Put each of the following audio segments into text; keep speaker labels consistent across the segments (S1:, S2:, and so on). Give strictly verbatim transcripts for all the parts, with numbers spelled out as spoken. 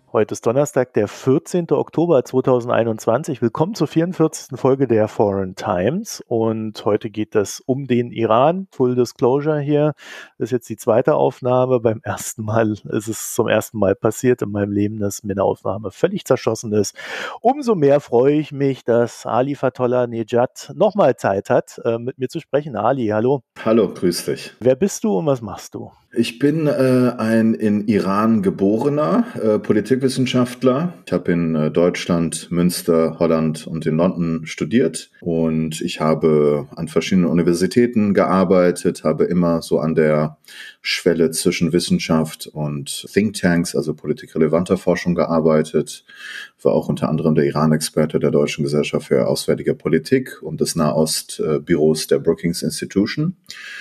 S1: Heute ist Donnerstag, der vierzehnten Oktober zweitausendeinundzwanzig. Willkommen zur vierundvierzigsten Folge der Foreign Times. Und heute geht es um den Iran. Full Disclosure hier. Das ist jetzt die zweite Aufnahme. Beim ersten Mal ist es zum ersten Mal passiert in meinem Leben, dass mir eine Aufnahme völlig zerschossen ist. Umso mehr freue ich mich, dass Ali Fatollah Nejad nochmal Zeit hat, mit mir zu sprechen. Ali, hallo.
S2: Hallo, grüß dich.
S1: Wer bist du und was machst du?
S2: Ich bin äh, ein in Iran geborener äh, Politikwissenschaftler. Ich habe in äh, Deutschland, Münster, Holland und in London studiert und ich habe an verschiedenen Universitäten gearbeitet, habe immer so an der Schwelle zwischen Wissenschaft und Thinktanks, also politikrelevanter Forschung gearbeitet, war auch unter anderem der Iran-Experte der Deutschen Gesellschaft für Auswärtige Politik und des Nahost-Büros der Brookings Institution.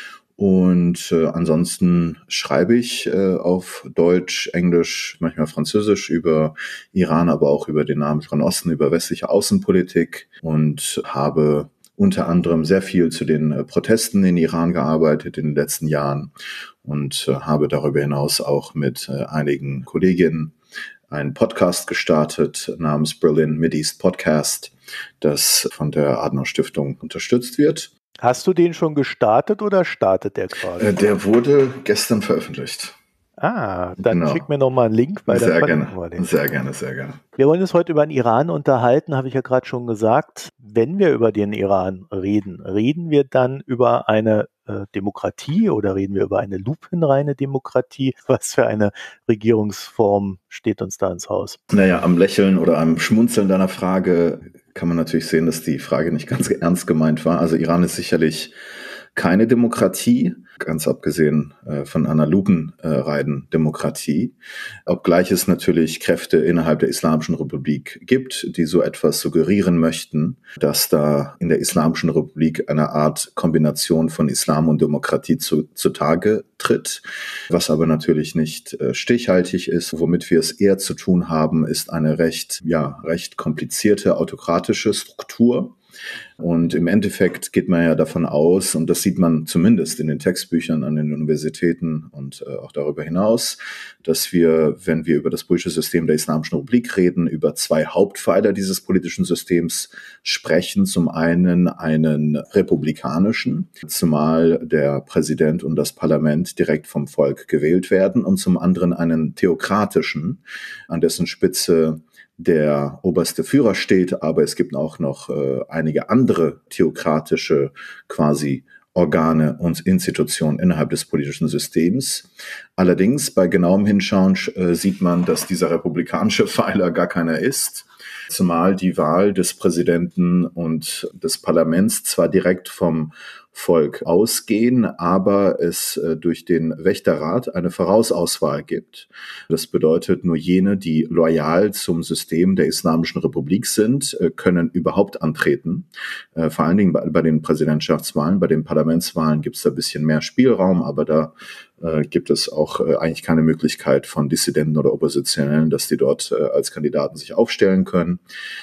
S2: Und äh, ansonsten schreibe ich äh, auf Deutsch, Englisch, manchmal Französisch über Iran, aber auch über den Nahen Osten, über westliche Außenpolitik und habe unter anderem sehr viel zu den äh, Protesten in Iran gearbeitet in den letzten Jahren und äh, habe darüber hinaus auch mit äh, einigen Kolleginnen einen Podcast gestartet namens Berlin Mideast Podcast, das von der Adenauer Stiftung unterstützt wird.
S1: Hast du den schon gestartet oder startet der gerade?
S2: Der wurde gestern veröffentlicht.
S1: Ah, dann
S2: genau.
S1: Schick mir noch mal einen Link, weil
S2: sehr
S1: dann
S2: gerne,
S1: wir den.
S2: sehr gerne, sehr gerne.
S1: Wir wollen uns heute über den Iran unterhalten, habe ich ja gerade schon gesagt. Wenn wir über den Iran reden, reden wir dann über eine äh, Demokratie oder reden wir über eine lupenreine Demokratie? Was für eine Regierungsform steht uns da ins Haus?
S2: Naja, am Lächeln oder am Schmunzeln deiner Frage kann man natürlich sehen, dass die Frage nicht ganz ernst gemeint war. Also Iran ist sicherlich keine Demokratie, ganz abgesehen äh, von einer lupenreinen äh, Demokratie, obgleich es natürlich Kräfte innerhalb der Islamischen Republik gibt, die so etwas suggerieren möchten, dass da in der Islamischen Republik eine Art Kombination von Islam und Demokratie zu, zutage tritt, was aber natürlich nicht äh, stichhaltig ist. Womit wir es eher zu tun haben, ist eine recht, ja, recht komplizierte autokratische Struktur. Und im Endeffekt geht man ja davon aus, und das sieht man zumindest in den Textbüchern an den Universitäten und äh, auch darüber hinaus, dass wir, wenn wir über das politische System der Islamischen Republik reden, über zwei Hauptpfeiler dieses politischen Systems sprechen. Zum einen einen republikanischen, zumal der Präsident und das Parlament direkt vom Volk gewählt werden, und zum anderen einen theokratischen, an dessen Spitze der oberste Führer steht, aber es gibt auch noch äh, einige andere theokratische quasi Organe und Institutionen innerhalb des politischen Systems. Allerdings bei genauem Hinschauen äh, sieht man, dass dieser republikanische Pfeiler gar keiner ist, zumal die Wahl des Präsidenten und des Parlaments zwar direkt vom Volk ausgehen, aber es äh, durch den Wächterrat eine Vorausauswahl gibt. Das bedeutet, nur jene, die loyal zum System der Islamischen Republik sind, äh, können überhaupt antreten. Äh, vor allen Dingen bei, bei den Präsidentschaftswahlen, bei den Parlamentswahlen gibt es da ein bisschen mehr Spielraum, aber da äh, gibt es auch äh, eigentlich keine Möglichkeit von Dissidenten oder Oppositionellen, dass die dort äh, als Kandidaten sich aufstellen können.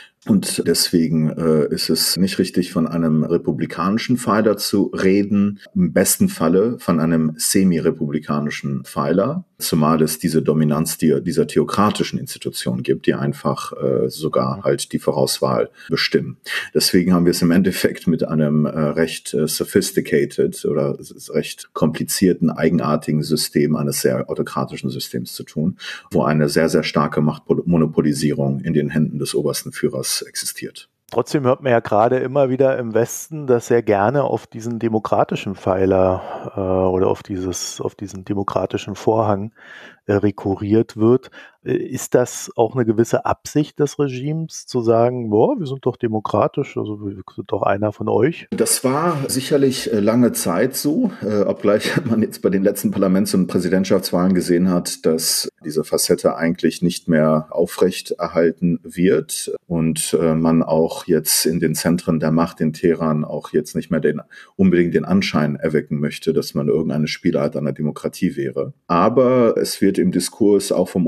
S2: Und deswegen äh, ist es nicht richtig, von einem republikanischen Pfeiler zu reden. Im besten Falle von einem semi-republikanischen Pfeiler, zumal es diese Dominanz die, dieser theokratischen Institution gibt, die einfach äh, sogar halt die Vorauswahl bestimmen. Deswegen haben wir es im Endeffekt mit einem äh, recht äh, sophisticated oder recht komplizierten, eigenartigen System eines sehr autokratischen Systems zu tun, wo eine sehr, sehr starke Machtmonopolisierung in den Händen des obersten Führers existiert.
S1: Trotzdem hört man ja gerade immer wieder im Westen, dass sehr gerne auf diesen demokratischen Pfeiler äh, oder auf dieses, auf diesen demokratischen Vorhang äh, rekurriert wird. Ist das auch eine gewisse Absicht des Regimes, zu sagen, boah, wir sind doch demokratisch, also wir sind doch einer von euch?
S2: Das war sicherlich lange Zeit so, äh, obgleich man jetzt bei den letzten Parlaments- und Präsidentschaftswahlen gesehen hat, dass diese Facette eigentlich nicht mehr aufrecht erhalten wird und äh, man auch jetzt in den Zentren der Macht in Teheran auch jetzt nicht mehr den, unbedingt den Anschein erwecken möchte, dass man irgendeine Spielart einer Demokratie wäre. Aber es wird im Diskurs auch vom obersten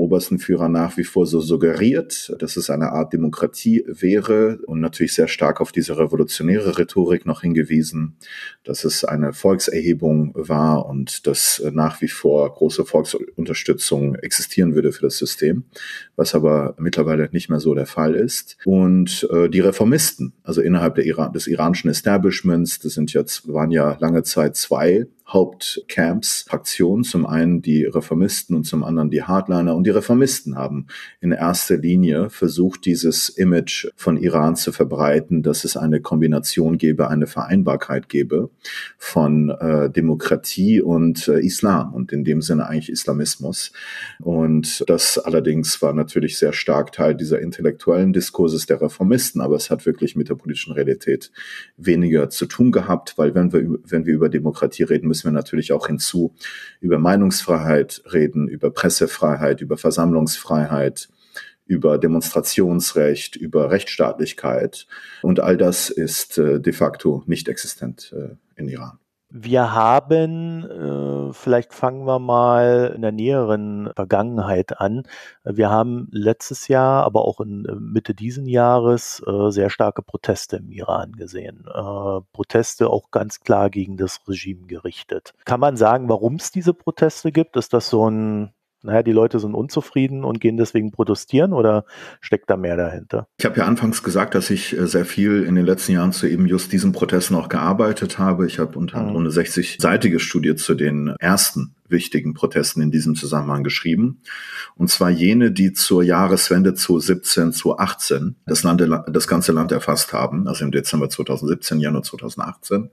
S2: Führer nach wie vor so suggeriert, dass es eine Art Demokratie wäre und natürlich sehr stark auf diese revolutionäre Rhetorik noch hingewiesen, dass es eine Volkserhebung war und dass nach wie vor große Volksunterstützung existieren würde für das System, was aber mittlerweile nicht mehr so der Fall ist. Und äh, die Reformisten, also innerhalb der Iran, des iranischen Establishments, das sind jetzt, waren ja lange Zeit zwei Hauptcamps, Fraktionen, zum einen die Reformisten und zum anderen die Hardliner. Und die Reformisten haben in erster Linie versucht, dieses Image von Iran zu verbreiten, dass es eine Kombination gäbe, eine Vereinbarkeit gäbe von äh, Demokratie und äh, Islam und in dem Sinne eigentlich Islamismus. Und das allerdings war natürlich sehr stark Teil dieser intellektuellen Diskurses der Reformisten, aber es hat wirklich mit der politischen Realität weniger zu tun gehabt, weil wenn wir, wenn wir über Demokratie reden, müssen wir natürlich auch hinzu über Meinungsfreiheit reden, über Pressefreiheit, über Versammlungsfreiheit, über Demonstrationsrecht, über Rechtsstaatlichkeit. Und all das ist äh, de facto nicht existent äh, in Iran.
S1: Wir haben, äh, vielleicht fangen wir mal in der näheren Vergangenheit an. Wir haben letztes Jahr, aber auch in Mitte diesen Jahres äh, sehr starke Proteste im Iran gesehen. Äh, Proteste auch ganz klar gegen das Regime gerichtet. Kann man sagen, warum es diese Proteste gibt? Ist das so ein Naja, die Leute sind unzufrieden und gehen deswegen protestieren oder steckt da mehr dahinter?
S2: Ich habe ja anfangs gesagt, dass ich sehr viel in den letzten Jahren zu eben just diesen Protesten auch gearbeitet habe. Ich habe unter anderem mhm. eine sechzig-seitige Studie zu den ersten wichtigen Protesten in diesem Zusammenhang geschrieben. Und zwar jene, die zur Jahreswende zweitausendsiebzehn, zweitausendachtzehn das, Land, das ganze Land erfasst haben, also im Dezember zweitausendsiebzehn, Januar zweitausendachtzehn.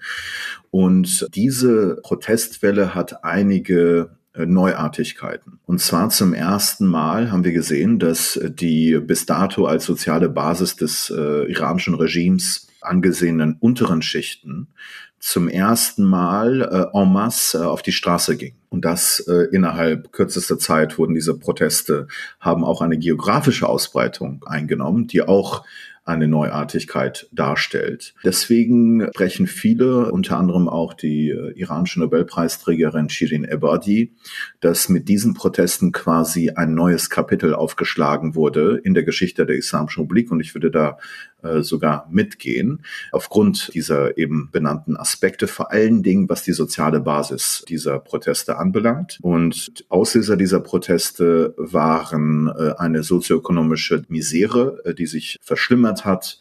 S2: Und diese Protestwelle hat einige Neuartigkeiten. Und zwar zum ersten Mal haben wir gesehen, dass die bis dato als soziale Basis des äh, iranischen Regimes angesehenen unteren Schichten zum ersten Mal äh, en masse äh, auf die Straße gingen. Und das äh, innerhalb kürzester Zeit wurden diese Proteste, haben auch eine geografische Ausbreitung eingenommen, die auch eine Neuartigkeit darstellt. Deswegen sprechen viele, unter anderem auch die äh, iranische Nobelpreisträgerin Shirin Ebadi, dass mit diesen Protesten quasi ein neues Kapitel aufgeschlagen wurde in der Geschichte der Islamischen Republik. Und ich würde da äh, sogar mitgehen, aufgrund dieser eben benannten Aspekte, vor allen Dingen, was die soziale Basis dieser Proteste anbelangt. Und Auslöser dieser Proteste waren äh, eine sozioökonomische Misere, äh, die sich verschlimmert hat,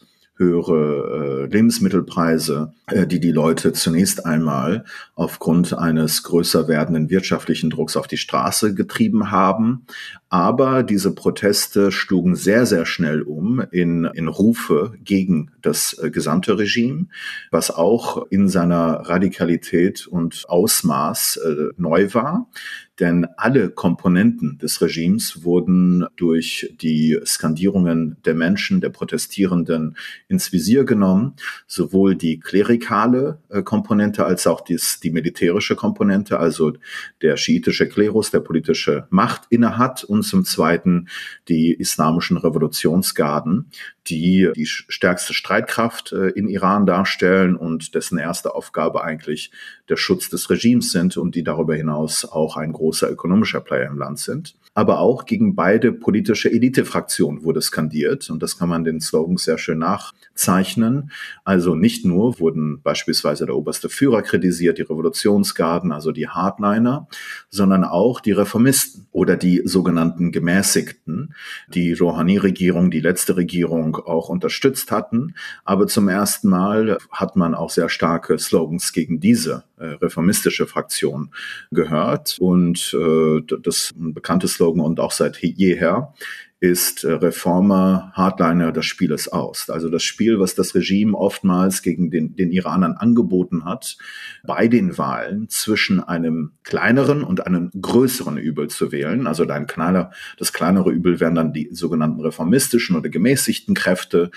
S2: höhere äh, Lebensmittelpreise, äh, die die Leute zunächst einmal aufgrund eines größer werdenden wirtschaftlichen Drucks auf die Straße getrieben haben. Aber diese Proteste schlugen sehr, sehr schnell um in, in Rufe gegen das äh, gesamte Regime, was auch in seiner Radikalität und Ausmaß äh, neu war. Denn alle Komponenten des Regimes wurden durch die Skandierungen der Menschen, der Protestierenden ins Visier genommen. Sowohl die klerikale äh, Komponente als auch dies, die militärische Komponente, also der schiitische Klerus, der politische Macht innehat, und zum Zweiten die islamischen Revolutionsgarden, die die stärkste Streitkraft äh, in Iran darstellen und dessen erste Aufgabe eigentlich der Schutz des Regimes sind und die darüber hinaus auch ein großer ökonomischer Player im Land sind. Aber auch gegen beide politische Elitefraktionen wurde skandiert und das kann man den Slogans sehr schön nachzeichnen. Also nicht nur wurden beispielsweise der oberste Führer kritisiert, die Revolutionsgarden, also die Hardliner, sondern auch die Reformisten oder die sogenannten Gemäßigten, die Rouhani-Regierung, die letzte Regierung auch unterstützt hatten. Aber zum ersten Mal hat man auch sehr starke Slogans gegen diese äh, reformistische Fraktion gehört. Und äh, das ein bekanntes Slogan und auch seit jeher ist äh, Reformer, Hardliner, das Spiel ist aus. Also das Spiel, was das Regime oftmals gegen den, den Iranern angeboten hat, bei den Wahlen zwischen einem kleineren und einem größeren Übel zu wählen. Also ein kleiner, das kleinere Übel wären dann die sogenannten reformistischen oder gemäßigten Kräfte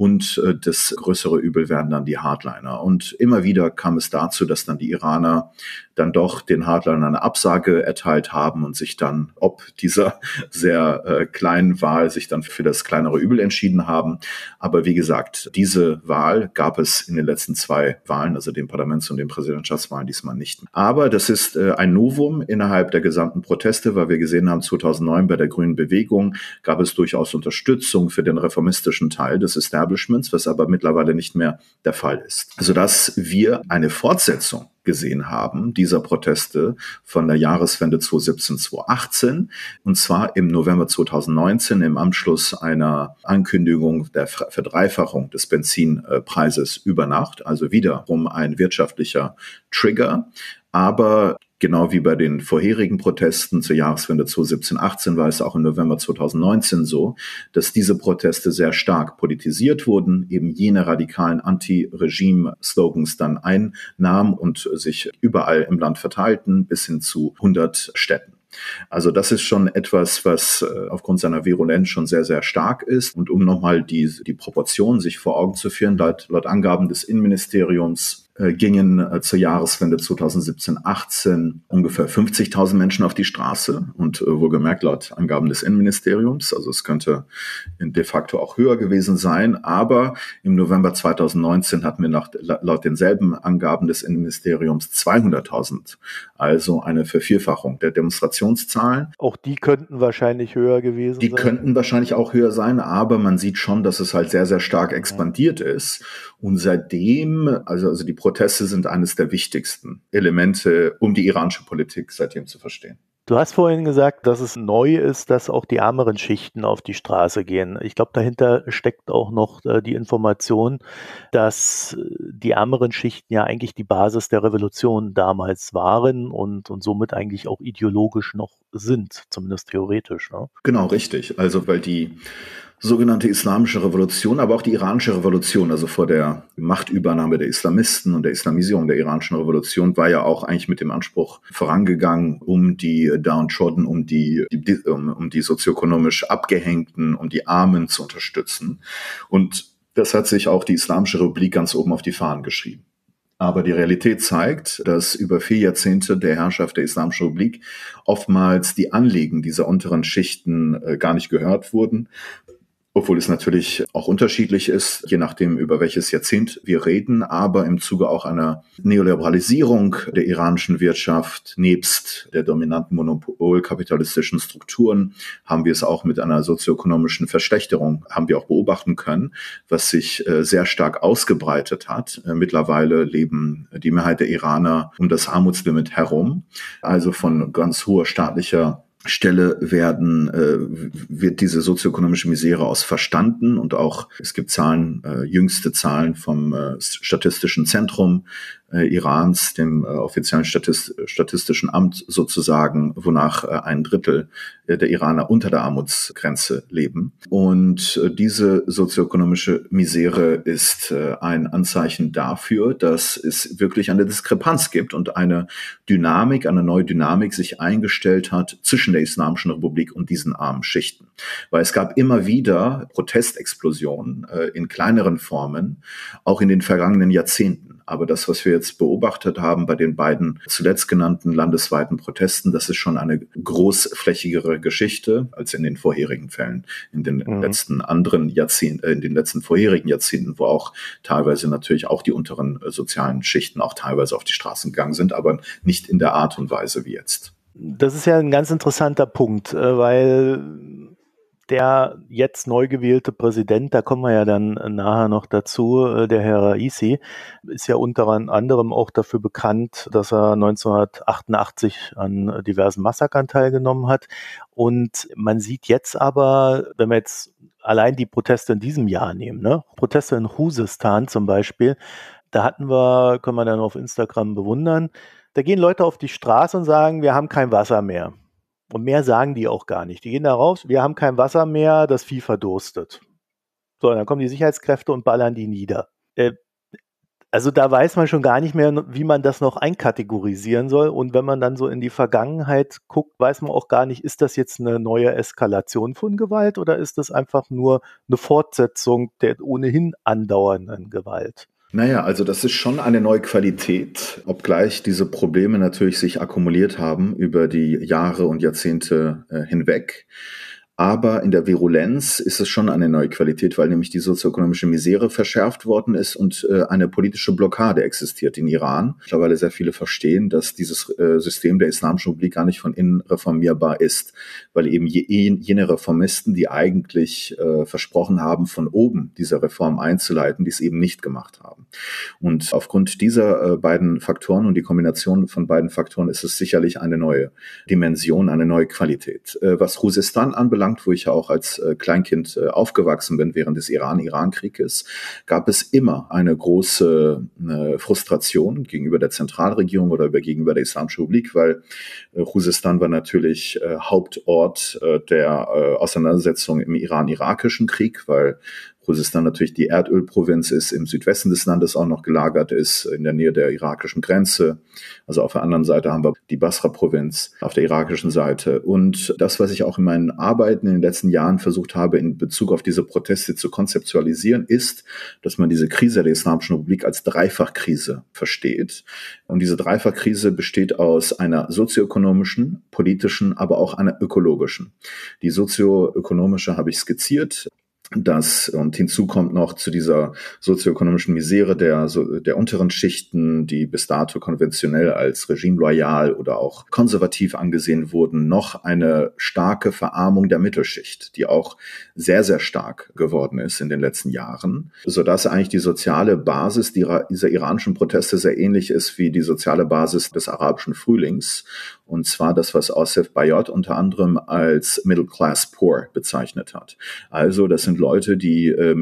S2: und äh, das größere Übel wären dann die Hardliner. Und immer wieder kam es dazu, dass dann die Iraner dann doch den Hardlinern eine Absage erteilt haben und sich dann, ob dieser sehr äh, kleinen Wahl, sich dann für das kleinere Übel entschieden haben. Aber wie gesagt, diese Wahl gab es in den letzten zwei Wahlen, also den Parlaments- und den Präsidentschaftswahlen diesmal nicht. Aber das ist äh, ein Novum innerhalb der gesamten Proteste, weil wir gesehen haben, zweitausendneun bei der Grünen Bewegung gab es durchaus Unterstützung für den reformistischen Teil des Establishments, was aber mittlerweile nicht mehr der Fall ist. Sodass wir eine Fortsetzung gesehen haben, dieser Proteste von der Jahreswende zweitausendsiebzehn zweitausendachtzehn, und zwar im November zweitausendneunzehn im Anschluss einer Ankündigung der Verdreifachung des Benzinpreises über Nacht, also wiederum ein wirtschaftlicher Trigger, aber genau wie bei den vorherigen Protesten zur Jahreswende zweitausendsiebzehn achtzehn war es auch im November zweitausendneunzehn so, dass diese Proteste sehr stark politisiert wurden, eben jene radikalen Anti-Regime-Slogans dann einnahmen und sich überall im Land verteilten, bis hin zu hundert Städten. Also das ist schon etwas, was äh, aufgrund seiner Virulenz schon sehr, sehr stark ist. Und um nochmal die, die Proportionen sich vor Augen zu führen, laut, laut Angaben des Innenministeriums äh, gingen äh, zur Jahreswende zweitausendsiebzehn achtzehn ungefähr fünfzigtausend Menschen auf die Straße und äh, wohlgemerkt laut Angaben des Innenministeriums. Also es könnte de facto auch höher gewesen sein. Aber im November zweitausendneunzehn hatten wir nach, laut denselben Angaben des Innenministeriums zweihunderttausend. Also eine Vervierfachung der Demonstrationszahlen.
S1: Auch die könnten wahrscheinlich höher gewesen
S2: Die
S1: sein.
S2: Die könnten wahrscheinlich auch höher sein, aber man sieht schon, dass es halt sehr, sehr stark expandiert ja. ist. Und seitdem, also, also die Proteste sind eines der wichtigsten Elemente, um die iranische Politik seitdem zu verstehen.
S1: Du hast vorhin gesagt, dass es neu ist, dass auch die ärmeren Schichten auf die Straße gehen. Ich glaube, dahinter steckt auch noch äh, die Information, dass die ärmeren Schichten ja eigentlich die Basis der Revolution damals waren und, und somit eigentlich auch ideologisch noch sind, zumindest theoretisch. Ne?
S2: Genau, richtig. Also weil die sogenannte islamische Revolution, aber auch die iranische Revolution, also vor der Machtübernahme der Islamisten und der Islamisierung der iranischen Revolution, war ja auch eigentlich mit dem Anspruch vorangegangen, um die Downtrodden, um die, die um, um die sozioökonomisch Abgehängten, um die Armen zu unterstützen. Und das hat sich auch die Islamische Republik ganz oben auf die Fahnen geschrieben. Aber die Realität zeigt, dass über vier Jahrzehnte der Herrschaft der Islamischen Republik oftmals die Anliegen dieser unteren Schichten äh, gar nicht gehört wurden. Obwohl es natürlich auch unterschiedlich ist, je nachdem, über welches Jahrzehnt wir reden, aber im Zuge auch einer Neoliberalisierung der iranischen Wirtschaft, nebst der dominanten monopolkapitalistischen Strukturen, haben wir es auch mit einer sozioökonomischen Verschlechterung, haben wir auch beobachten können, was sich äh, sehr stark ausgebreitet hat. Äh, mittlerweile leben die Mehrheit der Iraner um das Armutslimit herum, also von ganz hoher staatlicher Stelle werden, äh, wird diese sozioökonomische Misere aus verstanden und auch, es gibt Zahlen, äh, jüngste Zahlen vom äh, Statistischen Zentrum äh, Irans, dem äh, offiziellen Statist, Statistischen Amt sozusagen, wonach äh, ein Drittel äh, der Iraner unter der Armutsgrenze leben. Und äh, diese sozioökonomische Misere ist äh, ein Anzeichen dafür, dass es wirklich eine Diskrepanz gibt und eine Dynamik, eine neue Dynamik sich eingestellt hat zwischen der Islamischen Republik und diesen armen Schichten. Weil es gab immer wieder Protestexplosionen äh, in kleineren Formen, auch in den vergangenen Jahrzehnten. Aber das, was wir jetzt beobachtet haben bei den beiden zuletzt genannten landesweiten Protesten, das ist schon eine großflächigere Geschichte als in den vorherigen Fällen, in den mhm. letzten anderen Jahrzehnten, äh, in den letzten vorherigen Jahrzehnten, wo auch teilweise natürlich auch die unteren äh, sozialen Schichten auch teilweise auf die Straßen gegangen sind, aber nicht in der Art und Weise wie jetzt.
S1: Das ist ja ein ganz interessanter Punkt, weil der jetzt neu gewählte Präsident, da kommen wir ja dann nachher noch dazu, der Herr Raisi, ist ja unter anderem auch dafür bekannt, dass er neunzehnhundertachtundachtzig an diversen Massakern teilgenommen hat. Und man sieht jetzt aber, wenn wir jetzt allein die Proteste in diesem Jahr nehmen, ne? Proteste in Khuzestan zum Beispiel, da hatten wir, können wir dann auf Instagram bewundern, da gehen Leute auf die Straße und sagen, wir haben kein Wasser mehr. Und mehr sagen die auch gar nicht. Die gehen da raus, wir haben kein Wasser mehr, das Vieh verdurstet. So, dann kommen die Sicherheitskräfte und ballern die nieder. Äh, Also da weiß man schon gar nicht mehr, wie man das noch einkategorisieren soll. Und wenn man dann so in die Vergangenheit guckt, weiß man auch gar nicht, ist das jetzt eine neue Eskalation von Gewalt oder ist das einfach nur eine Fortsetzung der ohnehin andauernden Gewalt?
S2: Naja, also das ist schon eine neue Qualität, obgleich diese Probleme natürlich sich akkumuliert haben über die Jahre und Jahrzehnte äh, hinweg. Aber in der Virulenz ist es schon eine neue Qualität, weil nämlich die sozioökonomische Misere verschärft worden ist und äh, eine politische Blockade existiert in Iran. Mittlerweile sehr viele verstehen, dass dieses äh, System der Islamischen Republik gar nicht von innen reformierbar ist, weil eben je, jene Reformisten, die eigentlich äh, versprochen haben, von oben diese Reform einzuleiten, dies eben nicht gemacht haben. Und aufgrund dieser äh, beiden Faktoren und die Kombination von beiden Faktoren ist es sicherlich eine neue Dimension, eine neue Qualität. Äh, was Khuzestan anbelangt, wo ich ja auch als äh, Kleinkind äh, aufgewachsen bin während des Iran-Iran-Krieges, gab es immer eine große äh, Frustration gegenüber der Zentralregierung oder gegenüber der Islamischen Republik, weil äh, Khuzestan war natürlich äh, Hauptort äh, der äh, Auseinandersetzung im Iran-Irakischen Krieg, weil Khuzestan natürlich die Erdölprovinz ist, im Südwesten des Landes auch noch gelagert ist, in der Nähe der irakischen Grenze. Also auf der anderen Seite haben wir die Basra-Provinz auf der irakischen Seite. Und das, was ich auch in meinen Arbeiten in den letzten Jahren versucht habe, in Bezug auf diese Proteste zu konzeptualisieren, ist, dass man diese Krise der Islamischen Republik als Dreifachkrise versteht. Und diese Dreifachkrise besteht aus einer sozioökonomischen, politischen, aber auch einer ökologischen. Die sozioökonomische habe ich skizziert. Das, und hinzu kommt noch zu dieser sozioökonomischen Misere der, so, der unteren Schichten, die bis dato konventionell als regimeloyal oder auch konservativ angesehen wurden, noch eine starke Verarmung der Mittelschicht, die auch sehr, sehr stark geworden ist in den letzten Jahren, sodass eigentlich die soziale Basis dieser iranischen Proteste sehr ähnlich ist wie die soziale Basis des arabischen Frühlings. Und zwar das, was Osef Bayot unter anderem als Middle Class Poor bezeichnet hat. Also das sind Leute, die äh,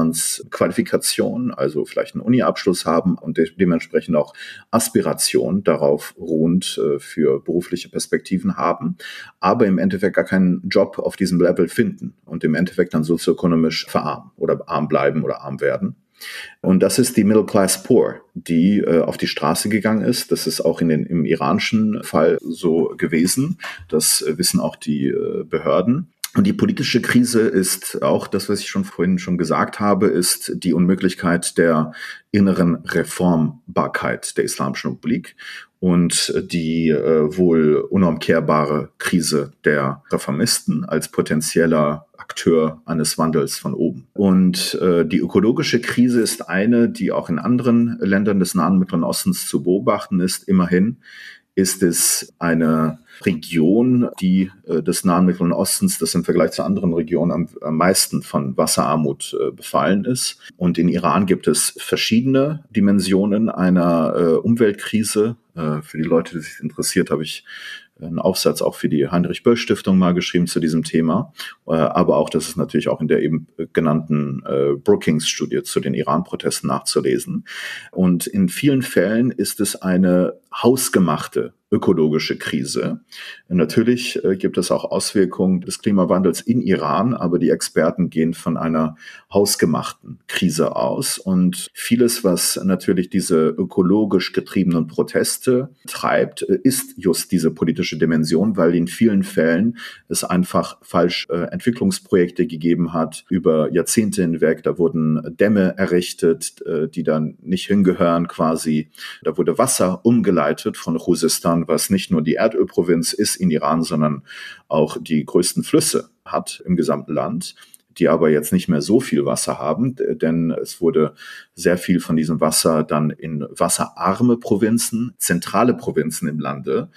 S2: Mittelstandsqualifikation, also vielleicht einen Uni-Abschluss haben und de- dementsprechend auch Aspiration darauf ruhend äh, für berufliche Perspektiven haben, aber im Endeffekt gar keinen Job auf diesem Level finden und im Endeffekt dann sozioökonomisch verarmen oder arm bleiben oder arm werden. Und das ist die Middle Class Poor, die äh, auf die Straße gegangen ist. Das ist auch in den, im iranischen Fall so gewesen. Das äh, wissen auch die äh, Behörden. Und die politische Krise ist auch das, was ich schon vorhin schon gesagt habe, ist die Unmöglichkeit der inneren Reformbarkeit der Islamischen Republik und die äh, wohl unumkehrbare Krise der Reformisten als potenzieller Akteur eines Wandels von oben. Und äh, die ökologische Krise ist eine, die auch in anderen Ländern des Nahen Mittleren Ostens zu beobachten ist. Immerhin ist es eine Region, die äh, des Nahen Mittleren Ostens, das im Vergleich zu anderen Regionen am, am meisten von Wasserarmut äh, befallen ist. Und in Iran gibt es verschiedene Dimensionen einer äh, Umweltkrise. Äh, für die Leute, die sich interessiert, habe ich einen Aufsatz auch für die Heinrich-Böll-Stiftung mal geschrieben zu diesem Thema. Äh, aber auch, das ist natürlich auch in der eben genannten äh, Brookings-Studie zu den Iran-Protesten nachzulesen. Und in vielen Fällen ist es eine hausgemachte ökologische Krise. Natürlich äh, gibt es auch Auswirkungen des Klimawandels in Iran, aber die Experten gehen von einer hausgemachten Krise aus. Und vieles, was natürlich diese ökologisch getriebenen Proteste treibt, ist just diese politische Dimension, weil in vielen Fällen es einfach falsch äh, Entwicklungsprojekte gegeben hat über Jahrzehnte hinweg. Da wurden Dämme errichtet, äh, die dann nicht hingehören quasi. Da wurde Wasser umgeleitet von Khuzestan, was nicht nur die Erdölprovinz ist in Iran, sondern auch die größten Flüsse hat im gesamten Land, die aber jetzt nicht mehr so viel Wasser haben, denn es wurde sehr viel von diesem Wasser dann in wasserarme Provinzen, zentrale Provinzen im Lande,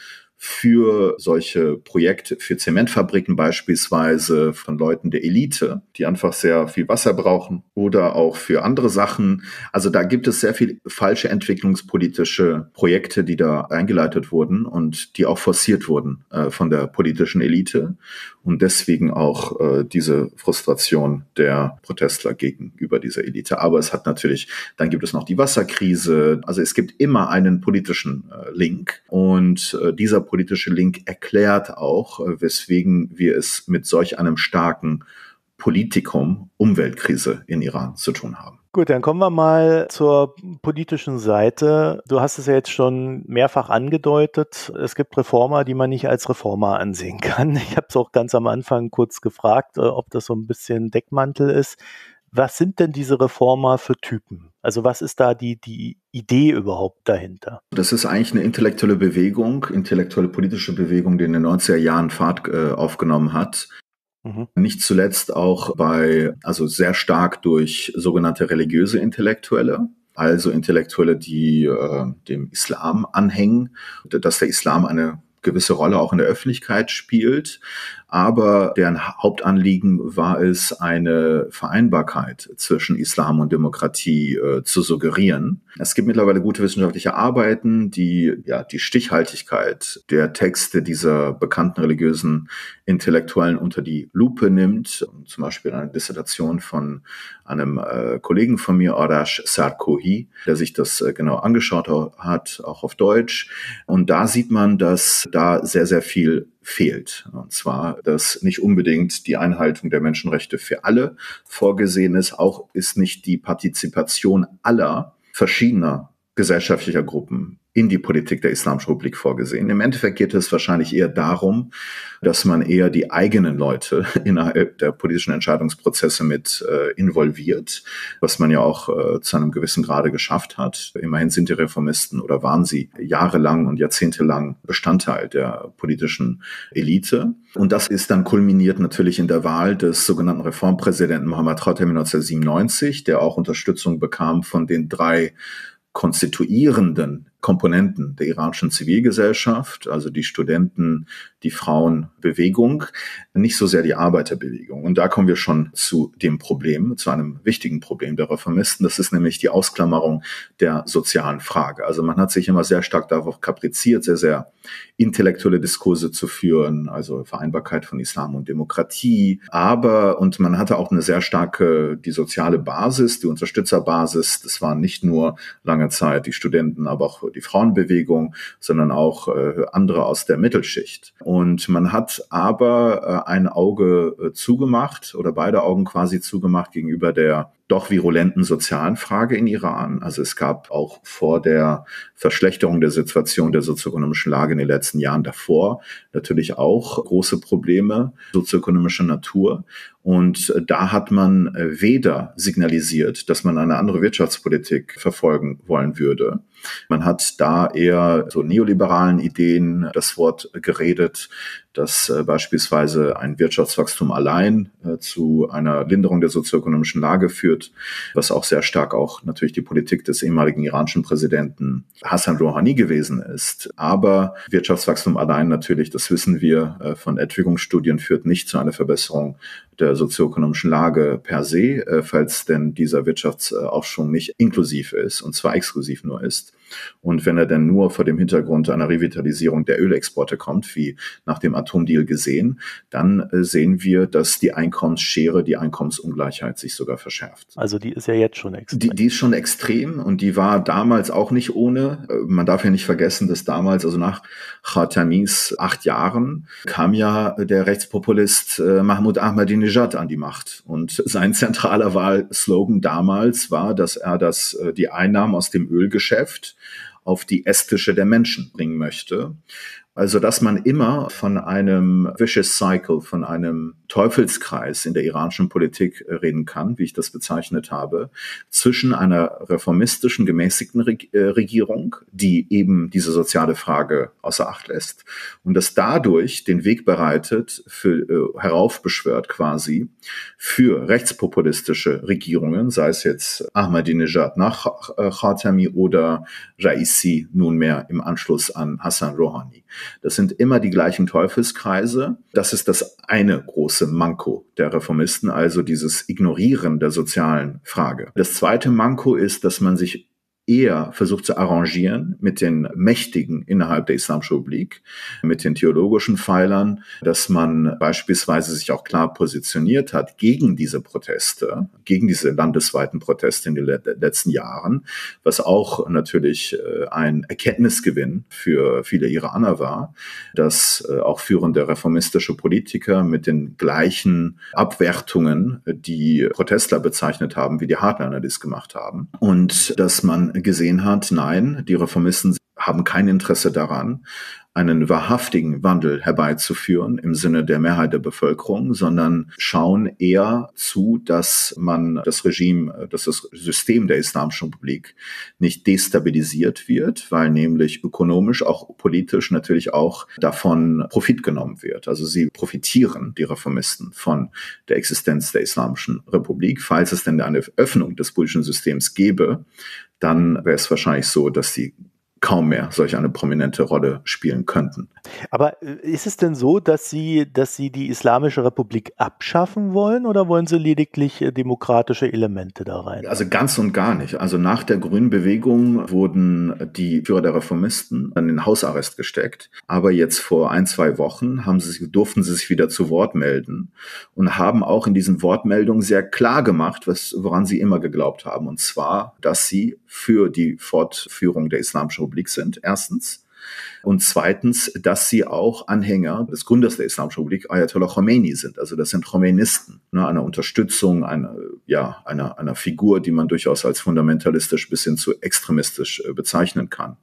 S2: für solche Projekte, für Zementfabriken beispielsweise von Leuten der Elite, die einfach sehr viel Wasser brauchen oder auch für andere Sachen. Also da gibt es sehr viel falsche entwicklungspolitische Projekte, die da eingeleitet wurden und die auch forciert wurden äh, von der politischen Elite und deswegen auch äh, diese Frustration der Protestler gegenüber dieser Elite. Aber es hat natürlich, dann gibt es noch die Wasserkrise. Also es gibt immer einen politischen äh, Link und äh, dieser politische Link erklärt auch, weswegen wir es mit solch einem starken Politikum Umweltkrise in Iran zu tun haben.
S1: Gut, dann kommen wir mal zur politischen Seite. Du hast es ja jetzt schon mehrfach angedeutet. Es gibt Reformer, die man nicht als Reformer ansehen kann. Ich habe es auch ganz am Anfang kurz gefragt, ob das so ein bisschen Deckmantel ist. Was sind denn diese Reformer für Typen? Also was ist da die, die Idee überhaupt dahinter?
S2: Das ist eigentlich eine intellektuelle Bewegung, intellektuelle politische Bewegung, die in den neunziger Jahren Fahrt äh, aufgenommen hat. Mhm. Nicht zuletzt auch bei, also sehr stark durch sogenannte religiöse Intellektuelle, also Intellektuelle, die äh, dem Islam anhängen, dass der Islam eine gewisse Rolle auch in der Öffentlichkeit spielt. Aber deren Hauptanliegen war es, eine Vereinbarkeit zwischen Islam und Demokratie äh, zu suggerieren. Es gibt mittlerweile gute wissenschaftliche Arbeiten, die ja die Stichhaltigkeit der Texte dieser bekannten religiösen Intellektuellen unter die Lupe nimmt. Zum Beispiel eine Dissertation von einem äh, Kollegen von mir, Arash Sarkohi, der sich das äh, genau angeschaut hat, auch auf Deutsch. Und da sieht man, dass da sehr, sehr viel fehlt. Und zwar, dass nicht unbedingt die Einhaltung der Menschenrechte für alle vorgesehen ist, auch ist nicht die Partizipation aller verschiedener gesellschaftlicher Gruppen in die Politik der Islamischen Republik vorgesehen. Im Endeffekt geht es wahrscheinlich eher darum, dass man eher die eigenen Leute innerhalb der politischen Entscheidungsprozesse mit äh, involviert, was man ja auch äh, zu einem gewissen Grade geschafft hat. Immerhin sind die Reformisten oder waren sie jahrelang und jahrzehntelang Bestandteil der politischen Elite. Und das ist dann kulminiert natürlich in der Wahl des sogenannten Reformpräsidenten Mohammad Khatami neunzehnhundertsiebenundneunzig, der auch Unterstützung bekam von den drei konstituierenden Komponenten der iranischen Zivilgesellschaft, also die Studenten, die Frauenbewegung, nicht so sehr die Arbeiterbewegung. Und da kommen wir schon zu dem Problem, zu einem wichtigen Problem der Reformisten. Das ist nämlich die Ausklammerung der sozialen Frage. Also man hat sich immer sehr stark darauf kapriziert, sehr, sehr intellektuelle Diskurse zu führen, also Vereinbarkeit von Islam und Demokratie. Aber, und man hatte auch eine sehr starke, die soziale Basis, die Unterstützerbasis. Das waren nicht nur lange Zeit die Studenten, aber auch die Frauenbewegung, sondern auch äh, andere aus der Mittelschicht. Und man hat aber äh, ein Auge äh, zugemacht oder beide Augen quasi zugemacht gegenüber der doch virulenten sozialen Frage in Iran. Also es gab auch vor der Verschlechterung der Situation der sozioökonomischen Lage in den letzten Jahren davor natürlich auch große Probleme sozioökonomischer Natur. Und da hat man weder signalisiert, dass man eine andere Wirtschaftspolitik verfolgen wollen würde. Man hat da eher so neoliberalen Ideen das Wort geredet, dass äh, beispielsweise ein Wirtschaftswachstum allein äh, zu einer Linderung der sozioökonomischen Lage führt, was auch sehr stark auch natürlich die Politik des ehemaligen iranischen Präsidenten Hassan Rouhani gewesen ist. Aber Wirtschaftswachstum allein natürlich, das wissen wir äh, von Entwicklungsstudien, führt nicht zu einer Verbesserung der sozioökonomischen Lage per se, äh, falls denn dieser Wirtschaftsaufschwung nicht inklusiv ist und zwar exklusiv nur ist. Und wenn er denn nur vor dem Hintergrund einer Revitalisierung der Ölexporte kommt, wie nach dem Atomdeal gesehen, dann äh, sehen wir, dass die Einkommensschere, die Einkommensungleichheit sich sogar verschärft.
S1: Also die ist ja jetzt schon extrem.
S2: Die, die ist schon extrem und die war damals auch nicht ohne. Man darf ja nicht vergessen, dass damals, also nach Khatamis acht Jahren, kam ja der Rechtspopulist äh, Mahmoud Ahmadinejad an die Macht. Und sein zentraler Wahlslogan damals war, dass er das, äh, die Einnahmen aus dem Ölgeschäft auf die Esstische der Menschen bringen möchte. Also, dass man immer von einem vicious cycle, von einem Teufelskreis in der iranischen Politik reden kann, wie ich das bezeichnet habe, zwischen einer reformistischen, gemäßigten Regierung, die eben diese soziale Frage außer Acht lässt und das dadurch den Weg bereitet, für, äh, heraufbeschwört quasi, für rechtspopulistische Regierungen, sei es jetzt Ahmadinejad nach Khatami oder Raisi nunmehr im Anschluss an Hassan Rouhani. Das sind immer die gleichen Teufelskreise. Das ist das eine große Manko der Reformisten, also dieses Ignorieren der sozialen Frage. Das zweite Manko ist, dass man sich eher versucht zu arrangieren mit den Mächtigen innerhalb der Islamischen Republik, mit den theologischen Pfeilern, dass man beispielsweise sich auch klar positioniert hat gegen diese Proteste, gegen diese landesweiten Proteste in den letzten Jahren, was auch natürlich ein Erkenntnisgewinn für viele Iraner war, dass auch führende reformistische Politiker mit den gleichen Abwertungen die Protestler bezeichnet haben, wie die Hardliner dies gemacht haben. Und dass man gesehen hat, nein, die Reformisten haben kein Interesse daran, einen wahrhaftigen Wandel herbeizuführen im Sinne der Mehrheit der Bevölkerung, sondern schauen eher zu, dass man das Regime, dass das System der Islamischen Republik nicht destabilisiert wird, weil nämlich ökonomisch, auch politisch natürlich auch davon Profit genommen wird. Also sie profitieren, die Reformisten, von der Existenz der Islamischen Republik. Falls es denn eine Öffnung des politischen Systems gäbe, dann wäre es wahrscheinlich so, dass sie kaum mehr solch eine prominente Rolle spielen könnten.
S1: Aber ist es denn so, dass Sie, dass Sie die Islamische Republik abschaffen wollen oder wollen Sie lediglich demokratische Elemente da rein?
S2: Also ganz und gar nicht. Also nach der Grünen Bewegung wurden die Führer der Reformisten in den Hausarrest gesteckt. Aber jetzt vor ein, zwei Wochen haben sie, durften sie sich wieder zu Wort melden und haben auch in diesen Wortmeldungen sehr klar gemacht, was, woran sie immer geglaubt haben. Und zwar, dass sie für die Fortführung der Islamischen Republik sind, erstens. Und zweitens, dass sie auch Anhänger des Gründers der Islamischen Republik, Ayatollah Khomeini, sind. Also das sind Khomeinisten, ne, einer Unterstützung, einer, ja, einer, einer Figur, die man durchaus als fundamentalistisch bis hin zu extremistisch äh, bezeichnen kann.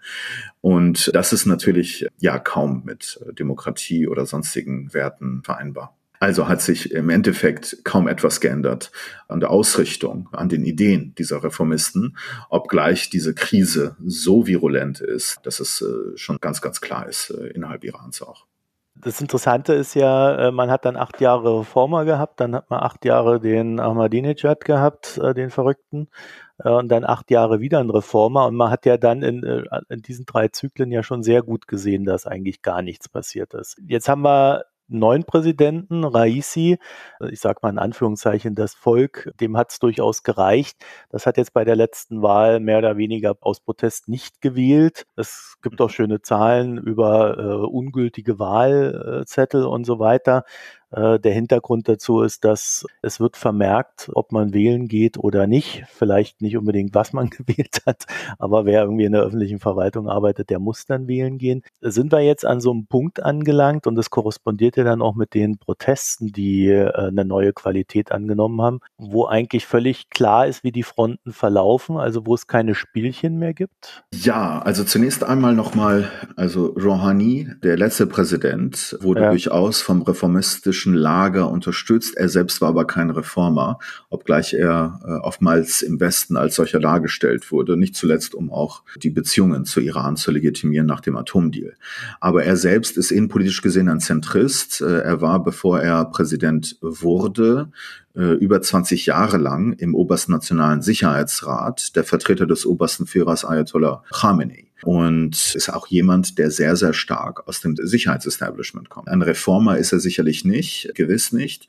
S2: Und das ist natürlich ja kaum mit Demokratie oder sonstigen Werten vereinbar. Also hat sich im Endeffekt kaum etwas geändert an der Ausrichtung, an den Ideen dieser Reformisten, obgleich diese Krise so virulent ist, dass es äh, schon ganz, ganz klar ist, äh, innerhalb Irans auch.
S1: Das Interessante ist ja, man hat dann acht Jahre Reformer gehabt, dann hat man acht Jahre den Ahmadinejad gehabt, den Verrückten, und dann acht Jahre wieder einen Reformer. Und man hat ja dann in, in diesen drei Zyklen ja schon sehr gut gesehen, dass eigentlich gar nichts passiert ist. Jetzt haben wir neuen Präsidenten, Raisi, ich sage mal in Anführungszeichen das Volk, dem hat es durchaus gereicht. Das hat jetzt bei der letzten Wahl mehr oder weniger aus Protest nicht gewählt. Es gibt auch schöne Zahlen über äh, ungültige Wahlzettel und so weiter. Äh, der Hintergrund dazu ist, dass es wird vermerkt, ob man wählen geht oder nicht. Vielleicht nicht unbedingt, was man gewählt hat, aber wer irgendwie in der öffentlichen Verwaltung arbeitet, der muss dann wählen gehen. Sind wir jetzt an so einem Punkt angelangt und das korrespondiert ja dann auch mit den Protesten, die äh, eine neue Qualität angenommen haben, wo eigentlich völlig klar ist, wie die Fronten verlaufen, also wo es keine Spielchen mehr gibt?
S2: Ja, also zunächst einmal nochmal, also Rouhani, der letzte Präsident, wurde ja durchaus vom reformistischen Lager unterstützt. Er selbst war aber kein Reformer, obgleich er äh, oftmals im Westen als solcher dargestellt wurde, nicht zuletzt, um auch die Beziehungen zu Iran zu legitimieren nach dem Atomdeal. Aber er selbst ist innenpolitisch gesehen ein Zentrist. Äh, er war, bevor er Präsident wurde, äh, über zwanzig Jahre lang im Obersten Nationalen Sicherheitsrat der Vertreter des obersten Führers Ayatollah Khamenei. Und ist auch jemand, der sehr, sehr stark aus dem Sicherheitsestablishment kommt. Ein Reformer ist er sicherlich nicht, gewiss nicht.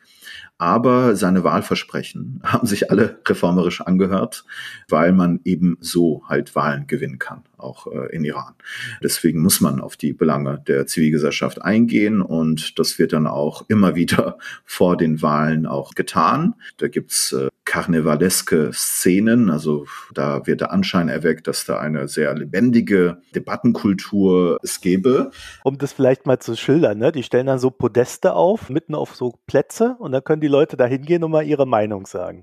S2: Aber seine Wahlversprechen haben sich alle reformerisch angehört, weil man eben so halt Wahlen gewinnen kann, auch äh, in Iran. Deswegen muss man auf die Belange der Zivilgesellschaft eingehen und das wird dann auch immer wieder vor den Wahlen auch getan. Da gibt's äh, karnevaleske Szenen, also da wird der Anschein erweckt, dass da eine sehr lebendige Debattenkultur es gäbe.
S1: Um das vielleicht mal zu schildern, ne? Die stellen dann so Podeste auf, mitten auf so Plätze und dann können die Leute da hingehen und mal ihre Meinung sagen.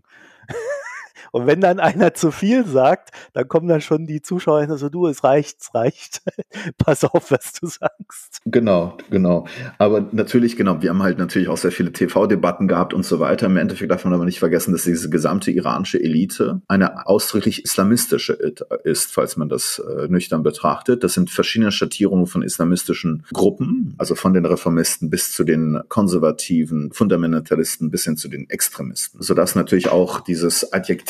S1: Und wenn dann einer zu viel sagt, dann kommen dann schon die Zuschauer hin und so, du, es reicht, es reicht. Pass auf, was du sagst.
S2: Genau, genau. Aber natürlich, genau, wir haben halt natürlich auch sehr viele T V-Debatten gehabt und so weiter. Im Endeffekt darf man aber nicht vergessen, dass diese gesamte iranische Elite eine ausdrücklich islamistische ist, falls man das äh, nüchtern betrachtet. Das sind verschiedene Schattierungen von islamistischen Gruppen, also von den Reformisten bis zu den konservativen Fundamentalisten bis hin zu den Extremisten. Sodass natürlich auch dieses Adjektiv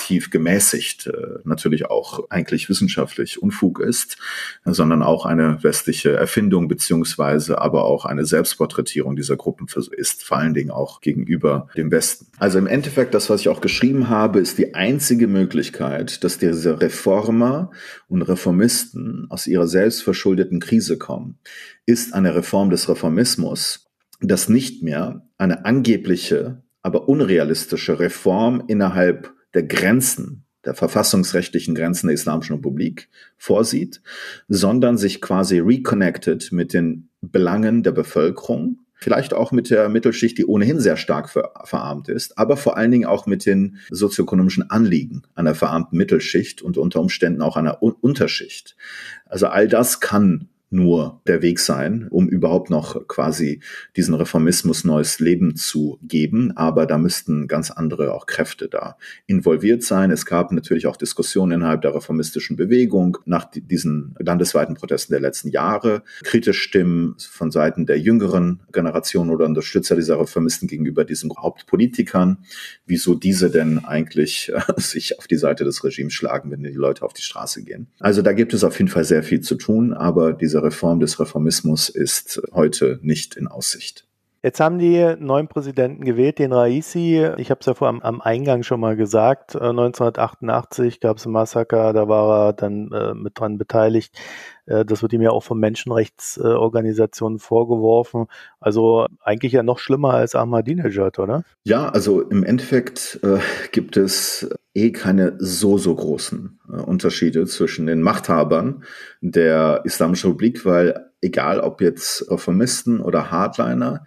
S2: relativ gemäßigt, natürlich auch eigentlich wissenschaftlich Unfug ist, sondern auch eine westliche Erfindung beziehungsweise aber auch eine Selbstporträtierung dieser Gruppen ist, vor allen Dingen auch gegenüber dem Westen. Also im Endeffekt, das, was ich auch geschrieben habe, ist die einzige Möglichkeit, dass diese Reformer und Reformisten aus ihrer selbstverschuldeten Krise kommen, ist eine Reform des Reformismus, das nicht mehr eine angebliche, aber unrealistische Reform innerhalb der Grenzen, der verfassungsrechtlichen Grenzen der Islamischen Republik vorsieht, sondern sich quasi reconnected mit den Belangen der Bevölkerung, vielleicht auch mit der Mittelschicht, die ohnehin sehr stark ver- verarmt ist, aber vor allen Dingen auch mit den sozioökonomischen Anliegen einer verarmten Mittelschicht und unter Umständen auch einer Un- Unterschicht. Also all das kann nur der Weg sein, um überhaupt noch quasi diesen Reformismus neues Leben zu geben. Aber da müssten ganz andere auch Kräfte da involviert sein. Es gab natürlich auch Diskussionen innerhalb der reformistischen Bewegung nach diesen landesweiten Protesten der letzten Jahre. Kritische Stimmen von Seiten der jüngeren Generation oder Unterstützer dieser Reformisten gegenüber diesen Hauptpolitikern, wieso diese denn eigentlich äh, sich auf die Seite des Regimes schlagen, wenn die Leute auf die Straße gehen. Also da gibt es auf jeden Fall sehr viel zu tun, aber diese Reform des Reformismus ist heute nicht in Aussicht.
S1: Jetzt haben die neuen Präsidenten gewählt, den Raisi. Ich habe es ja vor am, am Eingang schon mal gesagt. Äh, neunzehnhundertachtundachtzig gab es ein Massaker, da war er dann äh, mit dran beteiligt. Äh, das wird ihm ja auch von Menschenrechtsorganisationen äh, vorgeworfen. Also eigentlich ja noch schlimmer als Ahmadinejad, oder?
S2: Ja, also im Endeffekt äh, gibt es eh keine so, so großen äh, Unterschiede zwischen den Machthabern der Islamischen Republik, weil egal ob jetzt Reformisten oder Hardliner,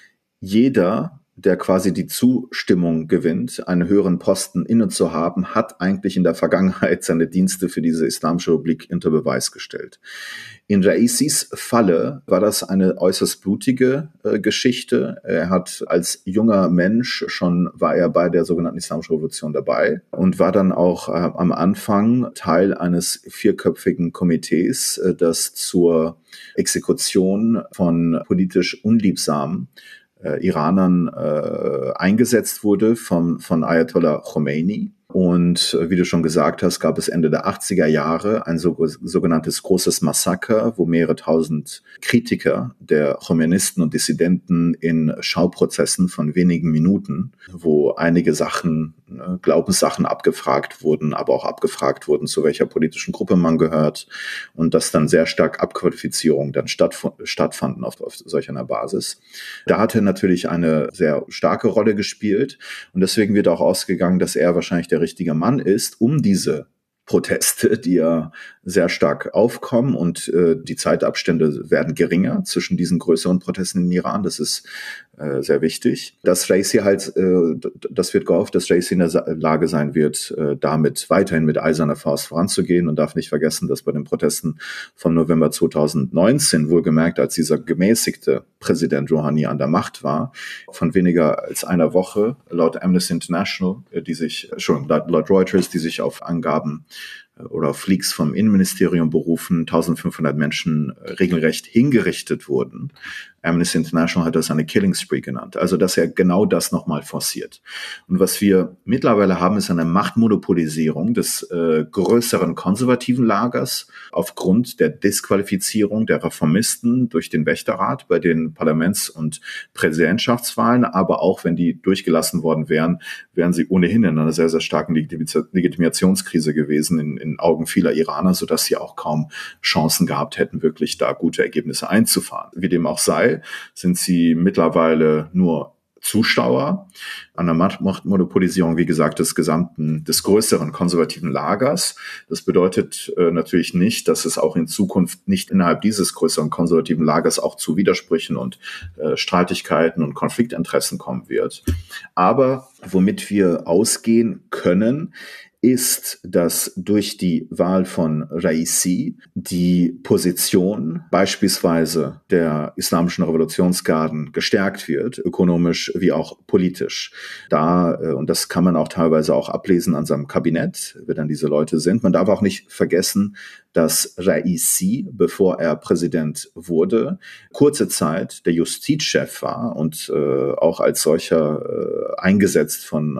S2: jeder, der quasi die Zustimmung gewinnt, einen höheren Posten inne zu haben, hat eigentlich in der Vergangenheit seine Dienste für diese Islamische Republik unter Beweis gestellt. In Raisis Falle war das eine äußerst blutige äh, Geschichte. Er hat als junger Mensch schon, war er bei der sogenannten Islamischen Revolution dabei und war dann auch äh, am Anfang Teil eines vierköpfigen Komitees, äh, das zur Exekution von politisch unliebsamen Äh, Iranern äh, eingesetzt wurde vom, von Ayatollah Khomeini. Und äh, wie du schon gesagt hast, gab es Ende der achtziger Jahre ein so, sogenanntes großes Massaker, wo mehrere tausend Kritiker der Khomeinisten und Dissidenten in Schauprozessen von wenigen Minuten, wo einige Sachen, äh, Glaubenssachen abgefragt wurden, aber auch abgefragt wurden, zu welcher politischen Gruppe man gehört, und dass dann sehr stark Abqualifizierungen dann stattf- stattfanden auf, auf solch einer Basis. Da hat er natürlich eine sehr starke Rolle gespielt und deswegen wird auch ausgegangen, dass er wahrscheinlich der richtige Mann ist, um diese Proteste, die ja sehr stark aufkommen und äh, die Zeitabstände werden geringer zwischen diesen größeren Protesten in Iran. Das ist äh, sehr wichtig. Dass Raisi halt, äh, das wird gehofft, dass Raisi in der Sa- Lage sein wird, äh, damit weiterhin mit eiserner Faust voranzugehen. Und darf nicht vergessen, dass bei den Protesten vom November zweitausendneunzehn, wohlgemerkt, als dieser gemäßigte Präsident Rouhani an der Macht war, von weniger als einer Woche laut Amnesty International, äh, die sich schon laut, laut Reuters, die sich auf Angaben oder auf Leaks vom Innenministerium berufen, eintausendfünfhundert Menschen regelrecht hingerichtet wurden. Amnesty International hat das eine Killing Spree genannt. Also, dass er genau das nochmal forciert. Und was wir mittlerweile haben, ist eine Machtmonopolisierung des äh, größeren konservativen Lagers aufgrund der Disqualifizierung der Reformisten durch den Wächterrat bei den Parlaments- und Präsidentschaftswahlen. Aber auch wenn die durchgelassen worden wären, wären sie ohnehin in einer sehr, sehr starken Legitimationskrise gewesen in, in Augen vieler Iraner, sodass sie auch kaum Chancen gehabt hätten, wirklich da gute Ergebnisse einzufahren. Wie dem auch sei, sind sie mittlerweile nur Zuschauer an der Machtmonopolisierung, wie gesagt, des gesamten, des größeren konservativen Lagers. Das bedeutet äh, natürlich nicht, dass es auch in Zukunft nicht innerhalb dieses größeren konservativen Lagers auch zu Widersprüchen und äh, Streitigkeiten und Konfliktinteressen kommen wird. Aber womit wir ausgehen können, ist, dass durch die Wahl von Raisi die Position beispielsweise der islamischen Revolutionsgarden gestärkt wird, ökonomisch wie auch politisch. Da, und das kann man auch teilweise auch ablesen an seinem Kabinett, wer dann diese Leute sind. Man darf auch nicht vergessen, dass Raisi, bevor er Präsident wurde, kurze Zeit der Justizchef war und äh, auch als solcher äh, eingesetzt von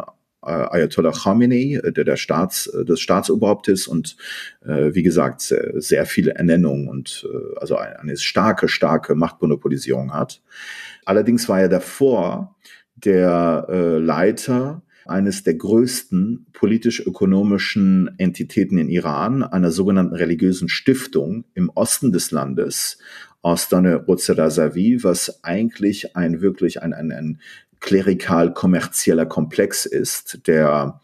S2: Ayatollah Khamenei, der der Staats, des Staatsoberhaupt ist und äh, wie gesagt sehr, sehr viele Ernennungen und äh, also eine, eine starke, starke Machtmonopolisierung hat. Allerdings war er davor der äh, Leiter eines der größten politisch-ökonomischen Entitäten in Iran, einer sogenannten religiösen Stiftung im Osten des Landes, Astane Ozer-Razavi, was eigentlich ein wirklich ein, ein, ein klerikal-kommerzieller Komplex ist, der